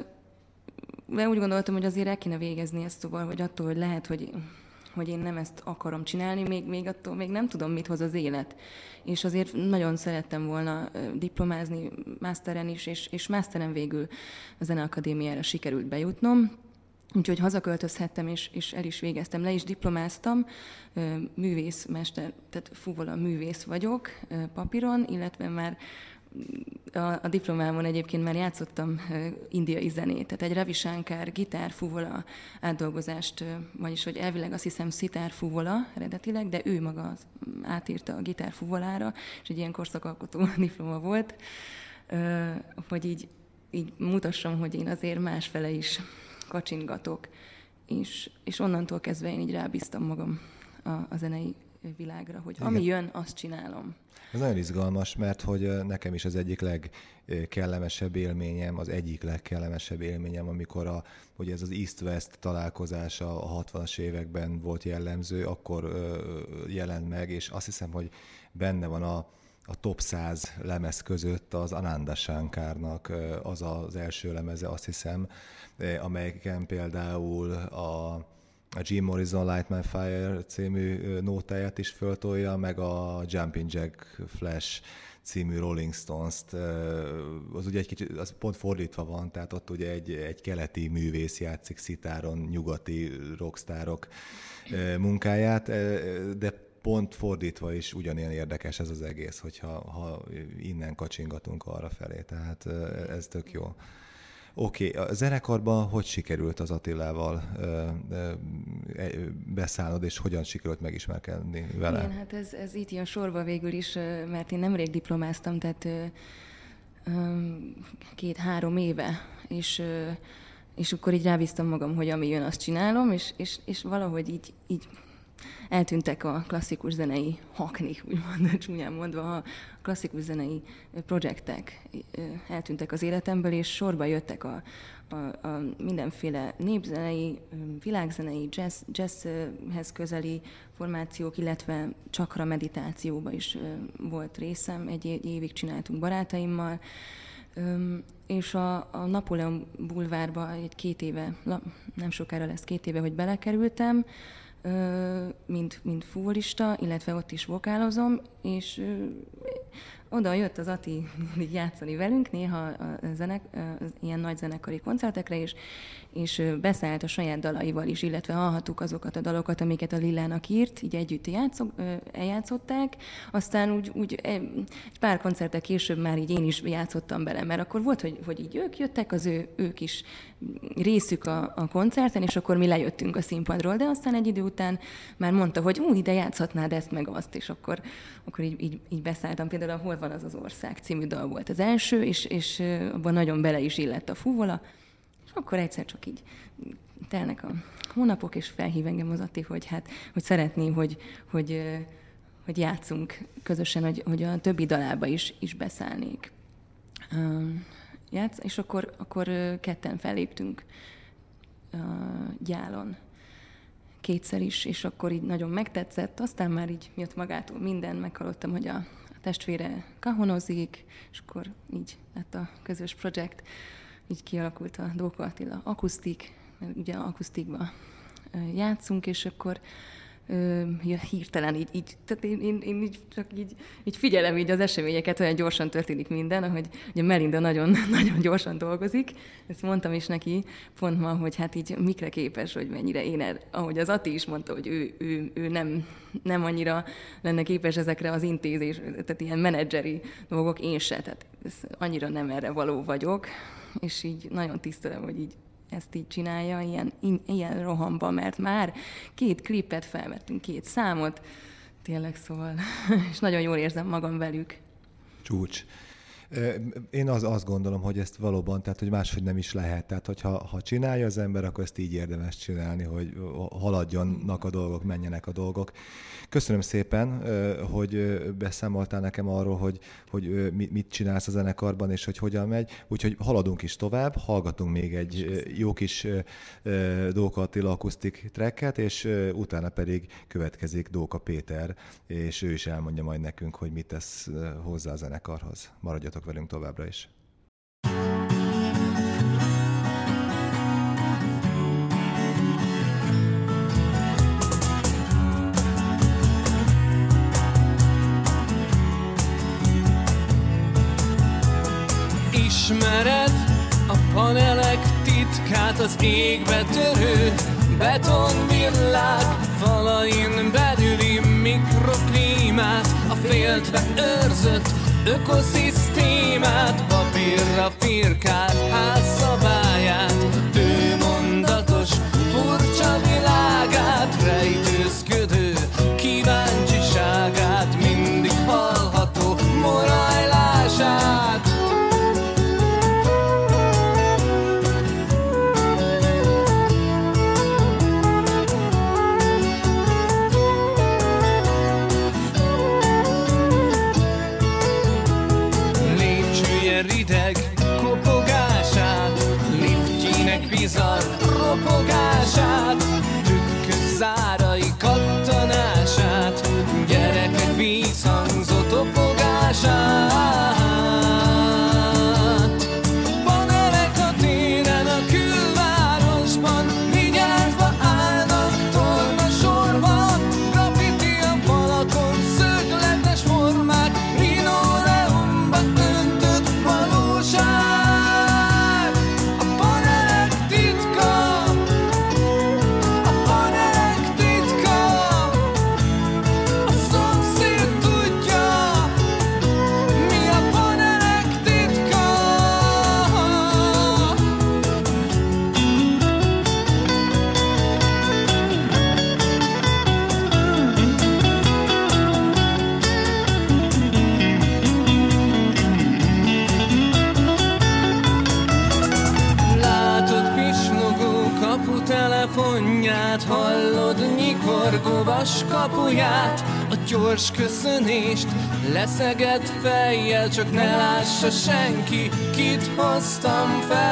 de úgy gondoltam, hogy azért el kéne végezni ezt, szóval, hogy attól, hogy lehet, hogy hogy én nem ezt akarom csinálni, még, még attól még nem tudom, mit hoz az élet. És azért nagyon szerettem volna diplomázni masteren is, és, és masteren végül a Zeneakadémiára sikerült bejutnom. Úgyhogy hazaköltözhettem, és, és el is végeztem, le is diplomáztam, művészmester, tehát fuvola művész vagyok papíron, illetve már A, a diplomámon egyébként már játszottam uh, indiai zenét, tehát egy Ravi Shankar gitár-fuvola átdolgozást, uh, vagyis hogy elvileg azt hiszem szitár-fuvola eredetileg, de ő maga átírta a gitár-fuvolára, és egy ilyen korszakalkotó diploma volt, uh, hogy így, így mutassam, hogy én azért másfele is kacsingatok, és, és onnantól kezdve én így rábíztam magam a, a zenei világra, hogy ami Igen. jön, azt csinálom. Ez nagyon izgalmas, mert hogy nekem is az egyik legkellemesebb élményem, az egyik legkellemesebb élményem, amikor a, hogy ez az East-West találkozása a hatvanas években volt jellemző, akkor ö, jelent meg, és azt hiszem, hogy benne van a, a top száz lemez között az Ananda Shankarnak az az első lemeze, azt hiszem, amelyiken például a a Jim Morrison Light My Fire című nótáját is föltolja, meg a Jumpin' Jack Flash című Rolling Stones-t. Az ugye egy kicsit, az pont fordítva van, tehát ott ugye egy, egy keleti művész játszik szitáron, nyugati rockstárok munkáját, de pont fordítva is ugyanilyen érdekes ez az egész, hogyha ha innen kacsingatunk arra felé, tehát ez tök jó. Oké, okay. A zenekarban hogy sikerült az Attilával ö, ö, beszállnod, és hogyan sikerült megismerkedni vele? Igen, hát ez, ez itt jön sorba végül is, mert én nemrég diplomáztam, tehát két-három éve, és, és akkor így rábíztam magam, hogy ami jön, azt csinálom, és, és, és valahogy így, így eltűntek a klasszikus zenei haknik, úgymond csúnyán mondva, a klasszikus zenei projektek eltűntek az életemből, és sorba jöttek a, a, a mindenféle népzenei, világzenei, jazz, jazzhez közeli formációk, illetve csakra meditációba is volt részem. Egy évig csináltunk barátaimmal, és a, a Napóleon bulvárba egy két éve, nem sokára lesz két éve, hogy belekerültem, mint, mint fuvolista, illetve ott is vokálozom, és oda jött az Ati játszani velünk néha a zenek, ilyen nagy zenekari koncertekre, és, és beszállt a saját dalaival is, illetve hallhattuk azokat a dalokat, amiket a Lillának írt, így együtt játszok, eljátszották. Aztán úgy, úgy egy pár koncertek később már így én is játszottam bele, mert akkor volt, hogy, hogy így ők jöttek, az ő, ők is részük a, a koncerten, és akkor mi lejöttünk a színpadról, de aztán egy idő után már mondta, hogy ú, ide játszhatnád ezt meg azt, és akkor, akkor így, így, így beszálltam. Például a Hol van az az ország című dal volt az első, és, és abban nagyon bele is illett a fuvola, és akkor egyszer csak így telnek a hónapok, és felhív engem az Atti, hogy hát, hogy szeretné, hogy, hogy, hogy játszunk közösen, hogy, hogy a többi dalába is, is beszállnék. Játsz, és akkor, akkor ketten felléptünk a Gyálon kétszer is, és akkor így nagyon megtetszett, aztán már így jött magától minden, meghallottam, hogy a, a testvére kahonozik, és akkor így lett a közös projekt, így kialakult a Dóka Attila akusztik, mert ugye akusztikba játszunk, és akkor Ja, hirtelen így, így tehát én, én, én így csak így, így figyelem így az eseményeket, olyan gyorsan történik minden, ahogy ugye Melinda nagyon, nagyon gyorsan dolgozik. Ezt mondtam is neki pont ma, hogy hát így mikre képes, hogy mennyire én, el, ahogy az Ati is mondta, hogy ő, ő, ő nem, nem annyira lenne képes ezekre az intézés, tehát ilyen menedzseri dolgok, én se, tehát annyira nem erre való vagyok, és így nagyon tisztelem, hogy így ezt így csinálja, ilyen, ilyen rohamban, mert már két klipet felvettünk, két számot, tényleg szóval, és nagyon jól érzem magam velük. Csúcs. Én az, azt gondolom, hogy ezt valóban, tehát hogy máshogy nem is lehet. Tehát, hogyha ha csinálja az ember, akkor ezt így érdemes csinálni, hogy haladjanak a dolgok, menjenek a dolgok. Köszönöm szépen, hogy beszámoltál nekem arról, hogy, hogy mit csinálsz a zenekarban, és hogy hogyan megy. Úgyhogy haladunk is tovább, hallgatunk még egy jó kis Dóka Attila akusztik tracket, és utána pedig következik Dóka Péter, és ő is elmondja majd nekünk, hogy mit tesz hozzá a zenekarhoz. Maradjatok velünk továbbra is. Ismered a panelek titkát, az égbe törő betonvillág falain belüli mikroklímát, a féltve őrzött ökoszisztémát, papírra firkált házszabályát, tőmondatos furcsa világát, rejtőzködő kíváncsiságát, mindig hallható morajlását. Rideg kopogását, liftjének bizarr ropogását, trükkös zárai kattanását, gyerekek vízhangzó topogását. Panelek a téren, a külvárosban, vigyázva állnak torna sorban, graffiti a falakon, szögletes formák, linoleumba öntött valóság. A panelek titka, a panelek titka, a szomszéd tudja, mi a panelek titka. Látod pisnogó kaputelefonját, hallod nyikorgó vaskapuját, a gyors köszönést leszeged fejjel, csak ne lássa senki, kit hoztam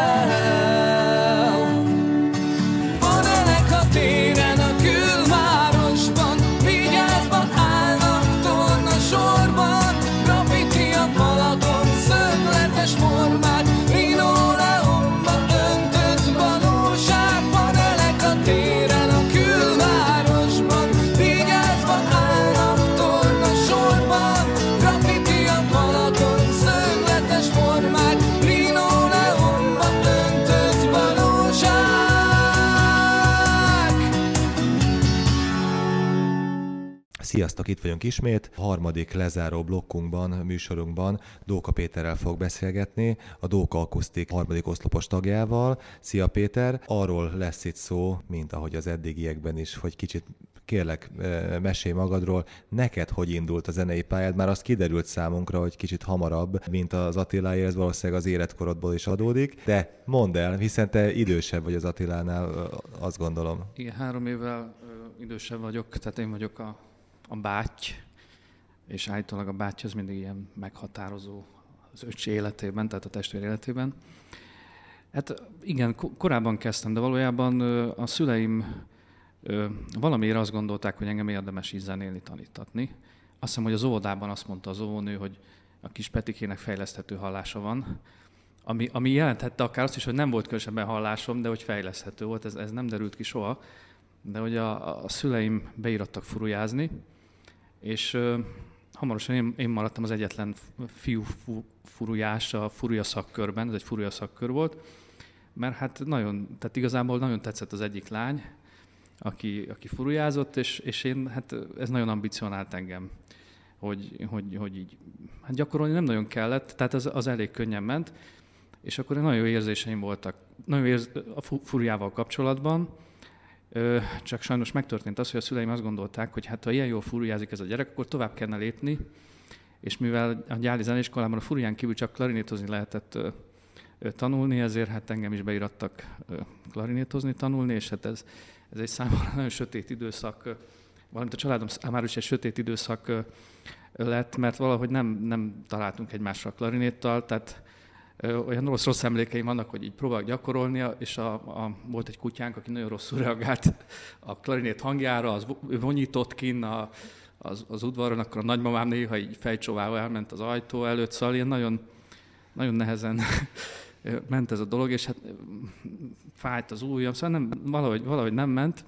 fel. Panelek a téren, a külvárosban, vigyázva állnak torna sorban, graffiti a falakon, szögletes formák, linoleumba öntött valóság. Panelek a téren, a külvárosban, vigyázva állnak torna sorban, graffiti a falakon, szögletes formák, linoleumba öntött valóság. Sziasztok, itt vagyunk ismét. A harmadik lezáró blokkunkban, műsorunkban Dóka Péterrel fog beszélgetni, a Dóka Akusztik harmadik oszlopos tagjával. Szia Péter! Arról lesz itt szó, mint ahogy az eddigiekben is, hogy kicsit kérlek, mesélj magadról, neked hogy indult a zenei pályád? Már az kiderült számunkra, hogy kicsit hamarabb, mint az Attiláé, ez valószínűleg az életkorodból is adódik, de mondd el, hiszen te idősebb vagy az Attilánál, azt gondolom. Igen, három évvel ö, idősebb vagyok, tehát én vagyok a, a báty, és állítólag a bátyja az mindig ilyen meghatározó az öccse életében, tehát a testvér életében. Hát igen, korábban kezdtem, de valójában a szüleim valamiért azt gondolták, hogy engem érdemes így zenélni, tanítatni. Azt hiszem, hogy az óvodában azt mondta az óvónő, hogy a kis Petikének fejleszthető hallása van, ami, ami jelenthette akár azt is, hogy nem volt különösebben hallásom, de hogy fejleszthető volt, ez, ez nem derült ki soha. De hogy a, a szüleim beirattak furujázni, és uh, hamarosan én, én maradtam az egyetlen fiú furujás a furuja szakkörben, ez egy furuja szakkör volt, mert hát nagyon, tehát igazából nagyon tetszett az egyik lány, aki, aki furujázott, és, és én, hát ez nagyon ambicionált engem, hogy, hogy, hogy így, hát gyakorolni nem nagyon kellett, tehát az, az elég könnyen ment, és akkor nagyon jó érzéseim voltak, nagyon érz, a furujával kapcsolatban, Ö, csak sajnos megtörtént az, hogy a szüleim azt gondolták, hogy hát ha ilyen jól furujázik ez a gyerek, akkor tovább kellene lépni, és mivel a Gyáli zeneiskolában a furuján kívül csak klarinétozni lehetett ö, ö, tanulni, ezért hát engem is beirattak ö, klarinétozni tanulni, és hát ez, ez egy számomra nagyon sötét időszak, ö, valamint a családom számára is egy sötét időszak ö, lett, mert valahogy nem, nem találtunk egymásra a klarinéttal, tehát olyan rossz-rossz emlékeim vannak, hogy így próbálok gyakorolni, és a, a, volt egy kutyánk, aki nagyon rosszul reagált a klarinét hangjára, az vonyított kinn a, az, az udvaron, akkor a nagymamám néha így fejcsóvával elment az ajtó előtt, szóval ilyen nagyon, nagyon nehezen ment ez a dolog, és hát fájt az ujjam, szóval nem, valahogy, valahogy nem ment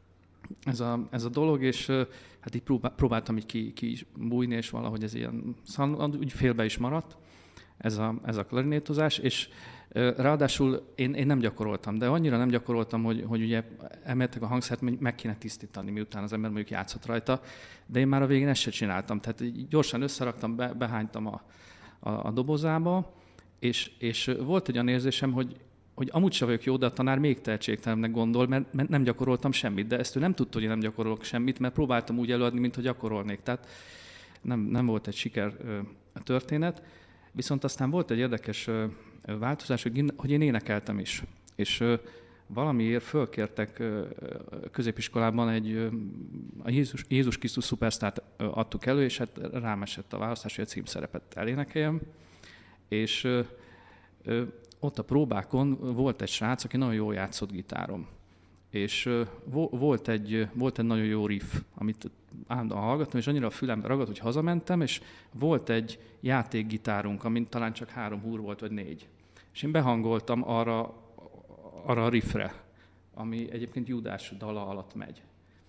ez a, ez a dolog, és hát így próbál, próbáltam így ki, ki bújni, és valahogy ez ilyen, szóval úgy félbe is maradt. Ez a, ez a klarinétozás, és uh, ráadásul én, én nem gyakoroltam, de annyira nem gyakoroltam, hogy, hogy ugye emeltek a hangszert, meg kéne tisztítani, miután az ember mondjuk játszott rajta, de én már a végén ezt se csináltam, tehát így gyorsan összeraktam, be, behánytam a, a, a dobozába, és, és volt egy olyan érzésem, hogy, hogy amúgy se vagyok jó, de a tanár még tehetségtelennek gondol, mert, mert nem gyakoroltam semmit, de ezt ő nem tudta, hogy én nem gyakorolok semmit, mert próbáltam úgy előadni, mintha gyakorolnék, tehát nem, nem volt egy siker a történet. Viszont aztán volt egy érdekes változás, hogy én énekeltem is. És valamiért fölkértek középiskolában egy, a Jézus, Jézus Krisztus szupersztárt adtuk elő, és hát rám esett a választás, hogy egy címszerepet elénekeljem. És ott a próbákon volt egy srác, aki nagyon jól játszott gitáron. És volt egy, volt egy nagyon jó riff, amit állandóan hallgattam, és annyira a fülembe ragadt, hogy hazamentem, és volt egy játékgitárunk, amin talán csak három húr volt, vagy négy. És én behangoltam arra, arra a riffre, ami egyébként Júdás dala alatt megy.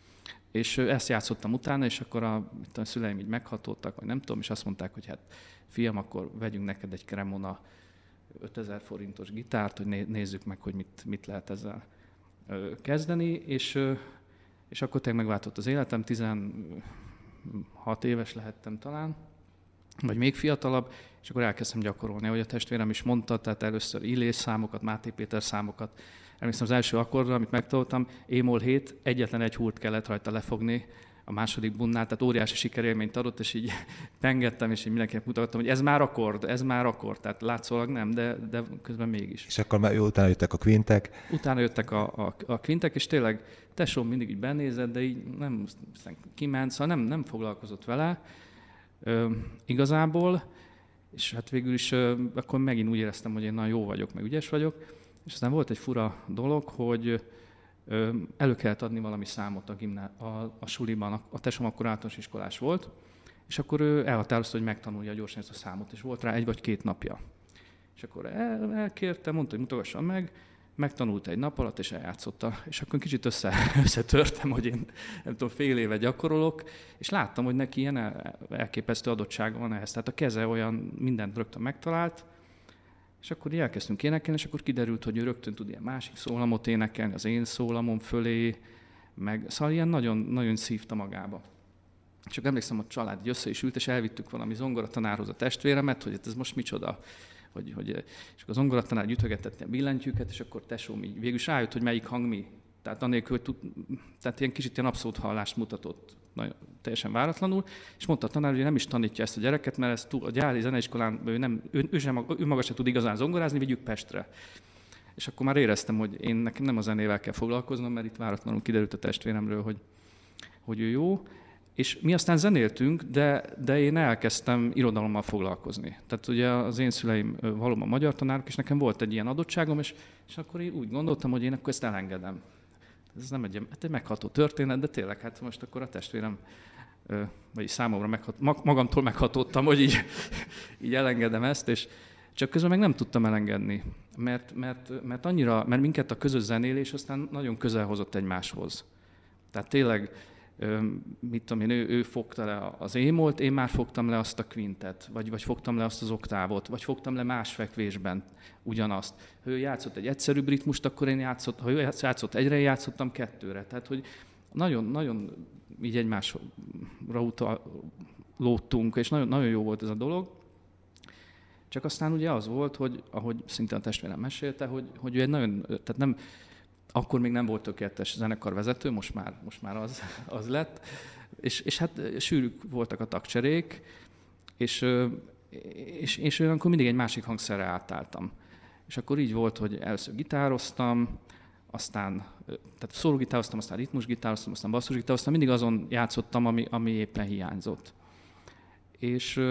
És ezt játszottam utána, és akkor a, a szüleim így meghatódtak, vagy nem tudom, és azt mondták, hogy hát fiam, akkor vegyünk neked egy Cremona ötezer forintos gitárt, hogy nézzük meg, hogy mit, mit lehet ezzel kezdeni, és, és akkor tényleg megváltott az életem, tizenhat éves lehettem talán, vagy még fiatalabb, és akkor elkezdtem gyakorolni, ahogy a testvérem is mondta, tehát először Illés számokat, Máté Péter számokat. Emlékszem az első akkordra, amit megtanultam, émol hét, egyetlen egy húrt kellett rajta lefogni a második bunnál, tehát óriási sikerélményt adott, és így pengettem, és így mindenkinek mutattam, hogy ez már akkord, ez már akkord, tehát látszólag nem, de, de közben mégis. És akkor már utána jöttek a kvintek? Utána jöttek a, a, a kvintek, és tényleg tesóm mindig így benézett, de így nem kiment, szóval nem, nem foglalkozott vele ö, igazából, és hát végül is ö, akkor megint úgy éreztem, hogy én nagyon jó vagyok, meg ügyes vagyok, és aztán volt egy fura dolog, hogy elő kellett adni valami számot a, gimná- a, a suliban, a, a tesóm akkor általános iskolás volt, és akkor ő elhatározta, hogy megtanulja gyorsan ezt a számot, és volt rá egy vagy két napja. És akkor el, elkérte, mondta, hogy mutogassam meg, megtanult egy nap alatt, és eljátszotta. És akkor kicsit össze, összetörtem, hogy én nem tudom, fél éve gyakorolok, és láttam, hogy neki ilyen el, elképesztő adottsága van ehhez. Tehát a keze olyan mindent rögtön megtalált, és akkor elkezdtünk énekelni, és akkor kiderült, hogy ő rögtön tud ilyen másik szólamot énekelni, az én szólamom fölé, meg szóval ilyen nagyon, nagyon szívta magába. Csak emlékszem, a család így össze is ült, és elvittük valami zongoratanárhoz a testvéremet, hogy ez most micsoda. Hogy, hogy, és akkor a zongoratanár gyütögetett a billentyűket, és akkor tesóm így végül is rájött, hogy melyik hang mi. Tehát annélkül, hogy tud, tehát ilyen kicsit ilyen abszolút hallást mutatott, nagyon, teljesen váratlanul, és mondta a tanár, hogy nem is tanítja ezt a gyereket, mert ez túl, a Gyáli zeneiskolán ő, nem, ő, ő, sem, ő maga sem tud igazán zongorázni, vigyük Pestre. És akkor már éreztem, hogy én nekem nem a zenével kell foglalkoznom, mert itt váratlanul kiderült a testvéremről, hogy, hogy ő jó. És mi aztán zenéltünk, de, de én elkezdtem irodalommal foglalkozni. Tehát ugye az én szüleim valóban magyar tanárok, és nekem volt egy ilyen adottságom, és, és akkor én úgy gondoltam, hogy én akkor ezt elengedem. Ez nem egy, hát egy megható történet, de tényleg, hát most akkor a testvérem, vagy számomra meghat, magamtól meghatódtam, hogy így, így elengedem ezt, és csak közben meg nem tudtam elengedni, mert, mert, mert annyira, mert minket a közös zenélés aztán nagyon közel hozott egymáshoz. Tehát tényleg, mit tudom én, ő, ő fogta le az émolt, én már fogtam le azt a kvintet, vagy, vagy fogtam le azt az oktávot, vagy fogtam le más fekvésben ugyanazt. Ha ő játszott egy egyszerűbb ritmust, akkor én játszott, ha ő játszott egyre, én játszottam kettőre. Tehát, hogy nagyon, nagyon így egymásra utalódtunk, és nagyon, nagyon jó volt ez a dolog. Csak aztán ugye az volt, hogy ahogy szintén a testvérem mesélte, hogy, hogy ő egy nagyon, tehát nem, akkor még nem volt tökéletes zenekarvezető, most már, most már az, az lett, és, és hát sűrűk voltak a tagcserék, és, és, és én akkor mindig egy másik hangszerre átálltam. És akkor így volt, hogy először gitároztam, aztán tehát szólógitároztam, aztán ritmusgitároztam, aztán basszusgitároztam, mindig azon játszottam, ami, ami éppen hiányzott. És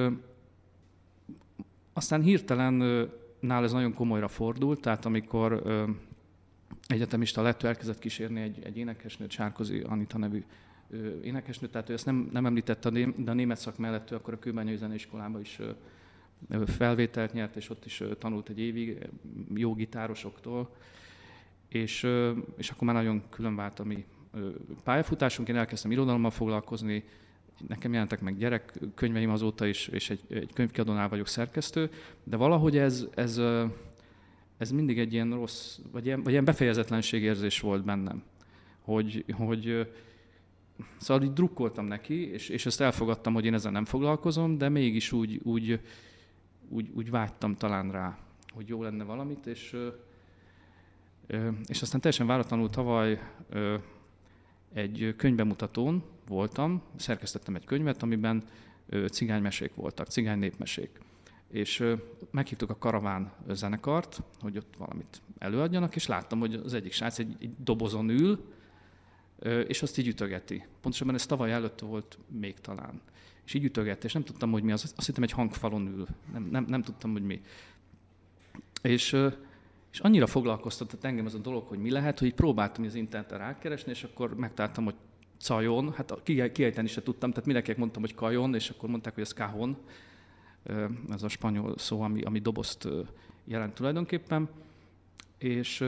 aztán hirtelen nála ez nagyon komolyra fordult, tehát amikor egyetemista lett, ő elkezdett kísérni egy, egy énekesnőt, Sárkozi Anita nevű énekesnőt, tehát ő ezt nem, nem említette, de a német szak mellett ő akkor a Kőbányai Zeneiskolában is felvételt nyert, és ott is tanult egy évig jó gitárosoktól, és, és akkor már nagyon különvált a mi pályafutásunk, én elkezdtem irodalommal foglalkozni, nekem jelentek meg gyerekkönyveim azóta is, és egy, egy könyvkiadónál vagyok szerkesztő, de valahogy ez, ez, ez mindig egy ilyen rossz, vagy ilyen, vagy ilyen befejezetlenségérzés volt bennem, hogy, hogy szóval így drukkoltam neki, és, és ezt elfogadtam, hogy én ezzel nem foglalkozom, de mégis úgy, úgy, úgy, úgy vágytam talán rá, hogy jó lenne valamit, és, és aztán teljesen váratlanul tavaly egy könyvbemutatón voltam, szerkesztettem egy könyvet, amiben cigánymesék voltak, cigány népmesék. És meghívtuk a Karaván zenekart, hogy ott valamit előadjanak, és láttam, hogy az egyik srác egy, egy dobozon ül, és azt így ütögeti. Pontosabban ez tavaly előtt volt még talán. És így ütögette, és nem tudtam, hogy mi az. Azt hittem, egy hangfalon ül. Nem, nem, nem tudtam, hogy mi. És, és annyira foglalkoztatott engem ez a dolog, hogy mi lehet, hogy így próbáltam az interneten rákeresni, és akkor megtaláltam, hogy cajon, hát kiejteni se tudtam, tehát mindenkinek mondtam, hogy kajon, és akkor mondták, hogy ez cajon. Ez a spanyol szó, ami, ami dobozt jelent tulajdonképpen. És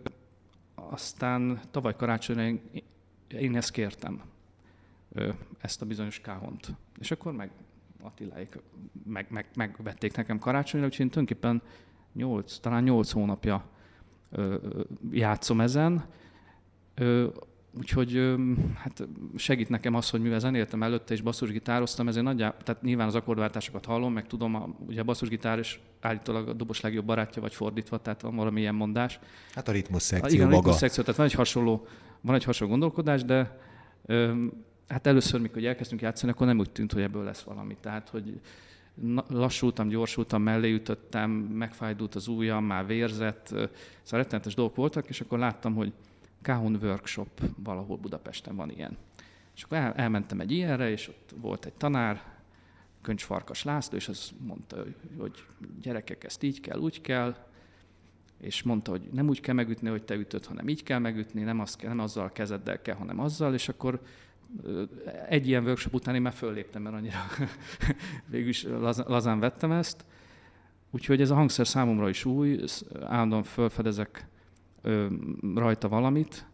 aztán tavaly karácsonyra én, én ezt kértem, ezt a bizonyos káhont. És akkor meg Attiláék meg, meg, megvették nekem karácsonyra, úgyhogy én tulajdonképpen nyolc, talán nyolc hónapja játszom ezen. Úgyhogy hát segít nekem az, hogy mivel zenéltem előtte és basszusgitároztam, ezért nagyjából, tehát nyilván az akkordváltásokat hallom, meg tudom, a, ugye a basszusgitár is állítólag a dobos legjobb barátja, vagy fordítva, tehát van valami ilyen mondás. Hát a ritmus szekció igen, maga. a ritmus szekció, tehát van egy hasonló, van egy hasonló gondolkodás, de öm, hát először, mikor elkezdtünk játszani, akkor nem úgy tűnt, hogy ebből lesz valami. Tehát, hogy lassultam, gyorsultam, mellé ütöttem, megfájdult az ujjam, már vérzett, szóval rettenetes dolgok voltak, és akkor láttam, hogy Cajon Workshop, valahol Budapesten van ilyen. És akkor el, elmentem egy ilyenre, és ott volt egy tanár, Köncs Farkas László, és az mondta, hogy gyerekek, ezt így kell, úgy kell, és mondta, hogy nem úgy kell megütni, hogy te ütöd, hanem így kell megütni, nem, az kell, nem azzal a kezeddel kell, hanem azzal, és akkor egy ilyen workshop után én már fölléptem, mert annyira végülis lazán vettem ezt. Úgyhogy ez a hangszer számomra is új, állandóan fölfedezek rajta valamit,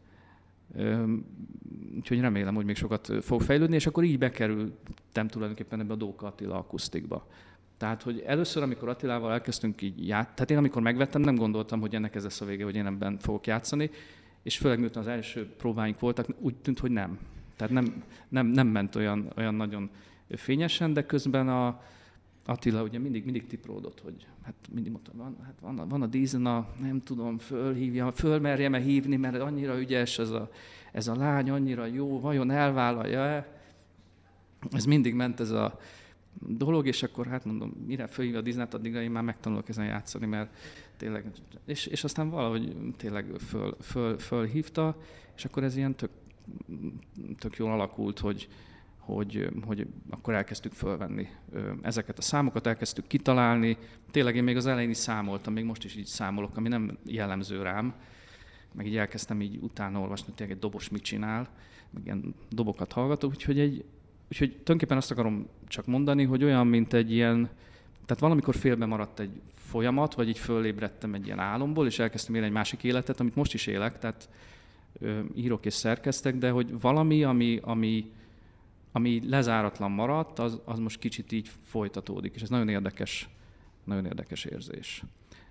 úgyhogy remélem, hogy még sokat fog fejlődni, és akkor így bekerültem tulajdonképpen ebbe a Dóka Attila akusztikba. Tehát, hogy először, amikor Attilával elkezdtünk így játszani, tehát én amikor megvettem, nem gondoltam, hogy ennek ez lesz a vége, hogy én ebben fogok játszani, és főleg miután az első próbáink voltak, úgy tűnt, hogy nem. Tehát nem, nem, nem ment olyan, olyan nagyon fényesen, de közben a Attila ugye mindig, mindig tipródott, hogy hát mindig mondta, van, hát van, van a Dízena, nem tudom, fölhívja, fölmerjem-e hívni, mert annyira ügyes ez a, ez a lány, annyira jó, vajon elvállalja-e? Ez mindig ment ez a dolog, és akkor hát mondom, mire fölhívja a Dízenát, addigra én már megtanulok ezen játszani, mert tényleg, és, és aztán valahogy tényleg föl, föl, fölhívta, és akkor ez ilyen tök, tök jól alakult, hogy hogy, hogy akkor elkezdtük fölvenni ezeket a számokat, elkezdtük kitalálni. Tényleg én még az elején is számoltam, még most is így számolok, ami nem jellemző rám. Meg így elkezdtem így utána olvasni, hogy tényleg egy dobos mit csinál, meg ilyen dobokat hallgatok, úgyhogy, egy, úgyhogy tulajdonképpen azt akarom csak mondani, hogy olyan, mint egy ilyen, tehát valamikor félbe maradt egy folyamat, vagy így fölébredtem egy ilyen álomból, és elkezdtem élni egy másik életet, amit most is élek, tehát ö, írok és szerkeztek, de hogy valami, ami, ami, ami lezáratlan maradt, az, az most kicsit így folytatódik, és ez nagyon érdekes, nagyon érdekes érzés.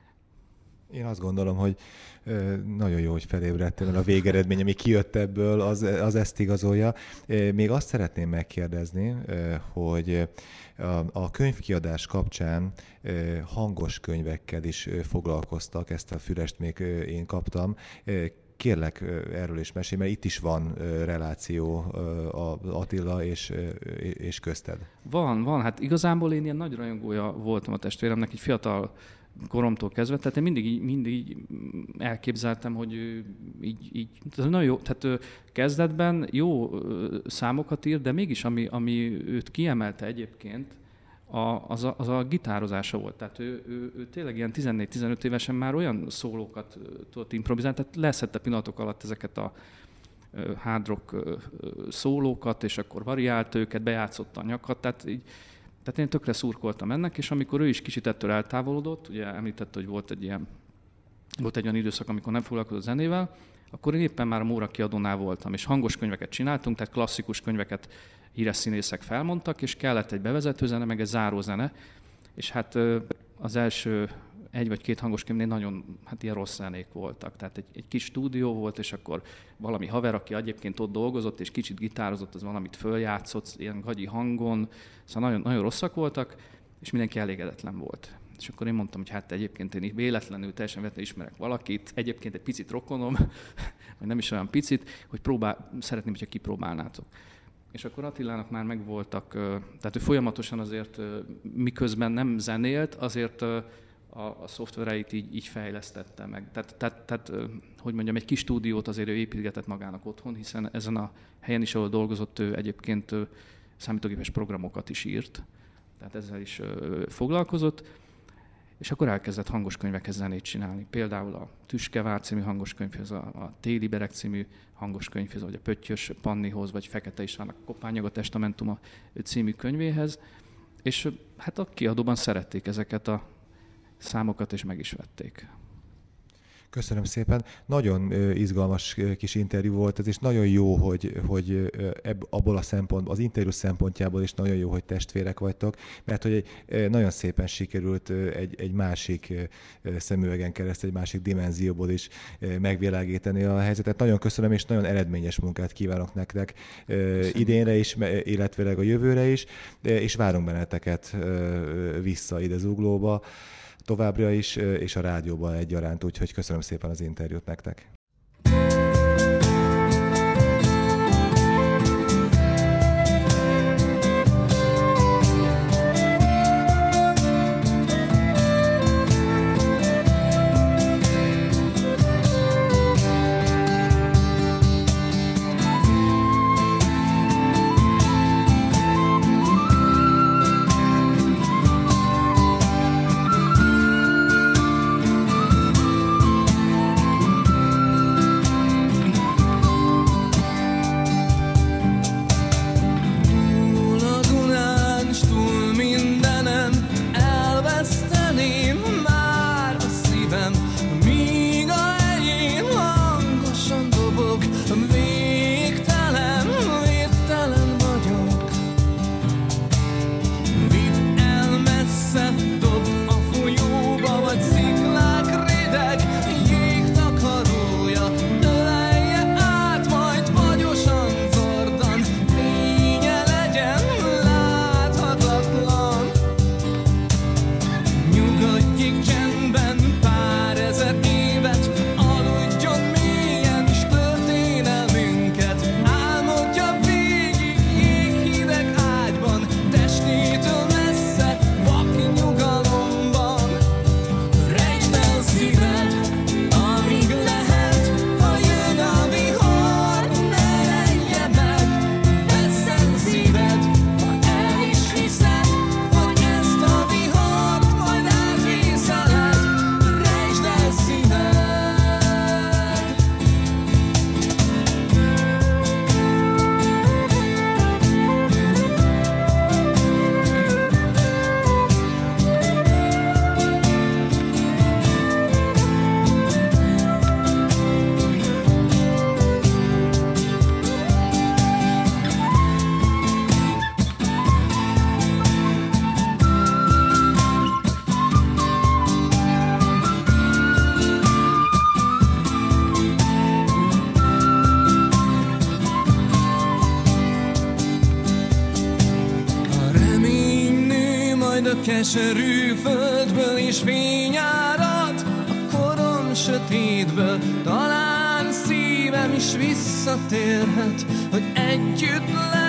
Én azt gondolom, hogy nagyon jó, hogy felébredtem, mert a végeredmény, ami kijött ebből, az, az ezt igazolja. Még azt szeretném megkérdezni, hogy a könyvkiadás kapcsán hangos könyvekkel is foglalkoztak, ezt a fürest még én kaptam. Kérlek, erről is mesélj, mert itt is van reláció Attila és, és közted. Van, van. Hát igazából én ilyen nagy rajongója voltam a testvéremnek, egy fiatal koromtól kezdve, tehát én mindig, mindig elképzeltem, hogy így, így nagyon jó, tehát kezdetben jó számokat ír, de mégis ami, ami őt kiemelte egyébként, a, az, a, az a gitározása volt. Tehát ő, ő, ő tényleg ilyen tizennégy-tizenöt évesen már olyan szólókat tudott improvizálni, tehát leszette pillanatok alatt ezeket a hard rock szólókat, és akkor variált őket, bejátszotta a nyakat, tehát így Tehát én tökre szurkoltam ennek, és amikor ő is kicsit ettől eltávolodott, ugye említette, hogy volt egy ilyen, volt egy olyan időszak, amikor nem foglalkozott zenével, akkor én éppen már a Móra kiadónál voltam, és hangos könyveket csináltunk, tehát klasszikus könyveket híres színészek felmondtak, és kellett egy bevezetőzene, meg egy zárózene, és hát az első egy vagy két hangos könyvnél nagyon hát ilyen rossz zenék voltak. Tehát egy, egy kis stúdió volt, és akkor valami haver, aki egyébként ott dolgozott, és kicsit gitározott, az valamit följátszott, ilyen gagyi hangon, szóval nagyon, nagyon rosszak voltak, és mindenki elégedetlen volt. És akkor én mondtam, hogy hát egyébként én véletlenül, teljesen véletlenül ismerek valakit, egyébként egy picit rokonom, vagy nem is olyan picit, hogy próbál, szeretném, hogyha kipróbálnátok. És akkor Attilának már megvoltak, tehát ő folyamatosan azért, miközben nem zenélt, azért a, a szoftvereit így, így fejlesztette meg. Tehát, tehát, tehát, hogy mondjam, egy kis stúdiót azért ő építgetett magának otthon, hiszen ezen a helyen is, ahol dolgozott, ő egyébként számítógépes programokat is írt, tehát ezzel is foglalkozott, és akkor elkezdett hangos könyvekhez zenét csinálni. Például a Tüskevár című hangos könyvhez, a, a Téli Bereg című hangos könyvhez, vagy a Pöttyös Pannihoz, vagy Fekete Istvánnak a Kopányog a Testamentuma című könyvéhez, és hát a kiadóban szerették ezeket a számokat, és meg is vették. Köszönöm szépen. Nagyon izgalmas kis interjú volt ez, és nagyon jó, hogy, hogy ebb, abból a szempontból, az interjú szempontjából is nagyon jó, hogy testvérek vagytok, mert hogy nagyon szépen sikerült egy, egy másik szemüvegen keresztül, egy másik dimenzióból is megvilágítani a helyzetet. Nagyon köszönöm, és nagyon eredményes munkát kívánok nektek köszönöm. Idénre is, illetve a jövőre is, és várunk benneteket vissza ide Zuglóba továbbra is, és a rádióban egyaránt, úgyhogy köszönöm szépen az interjút nektek. majd a keserű földből is fényárad, a korom sötétből talán szívem is visszatérhet, hogy együtt le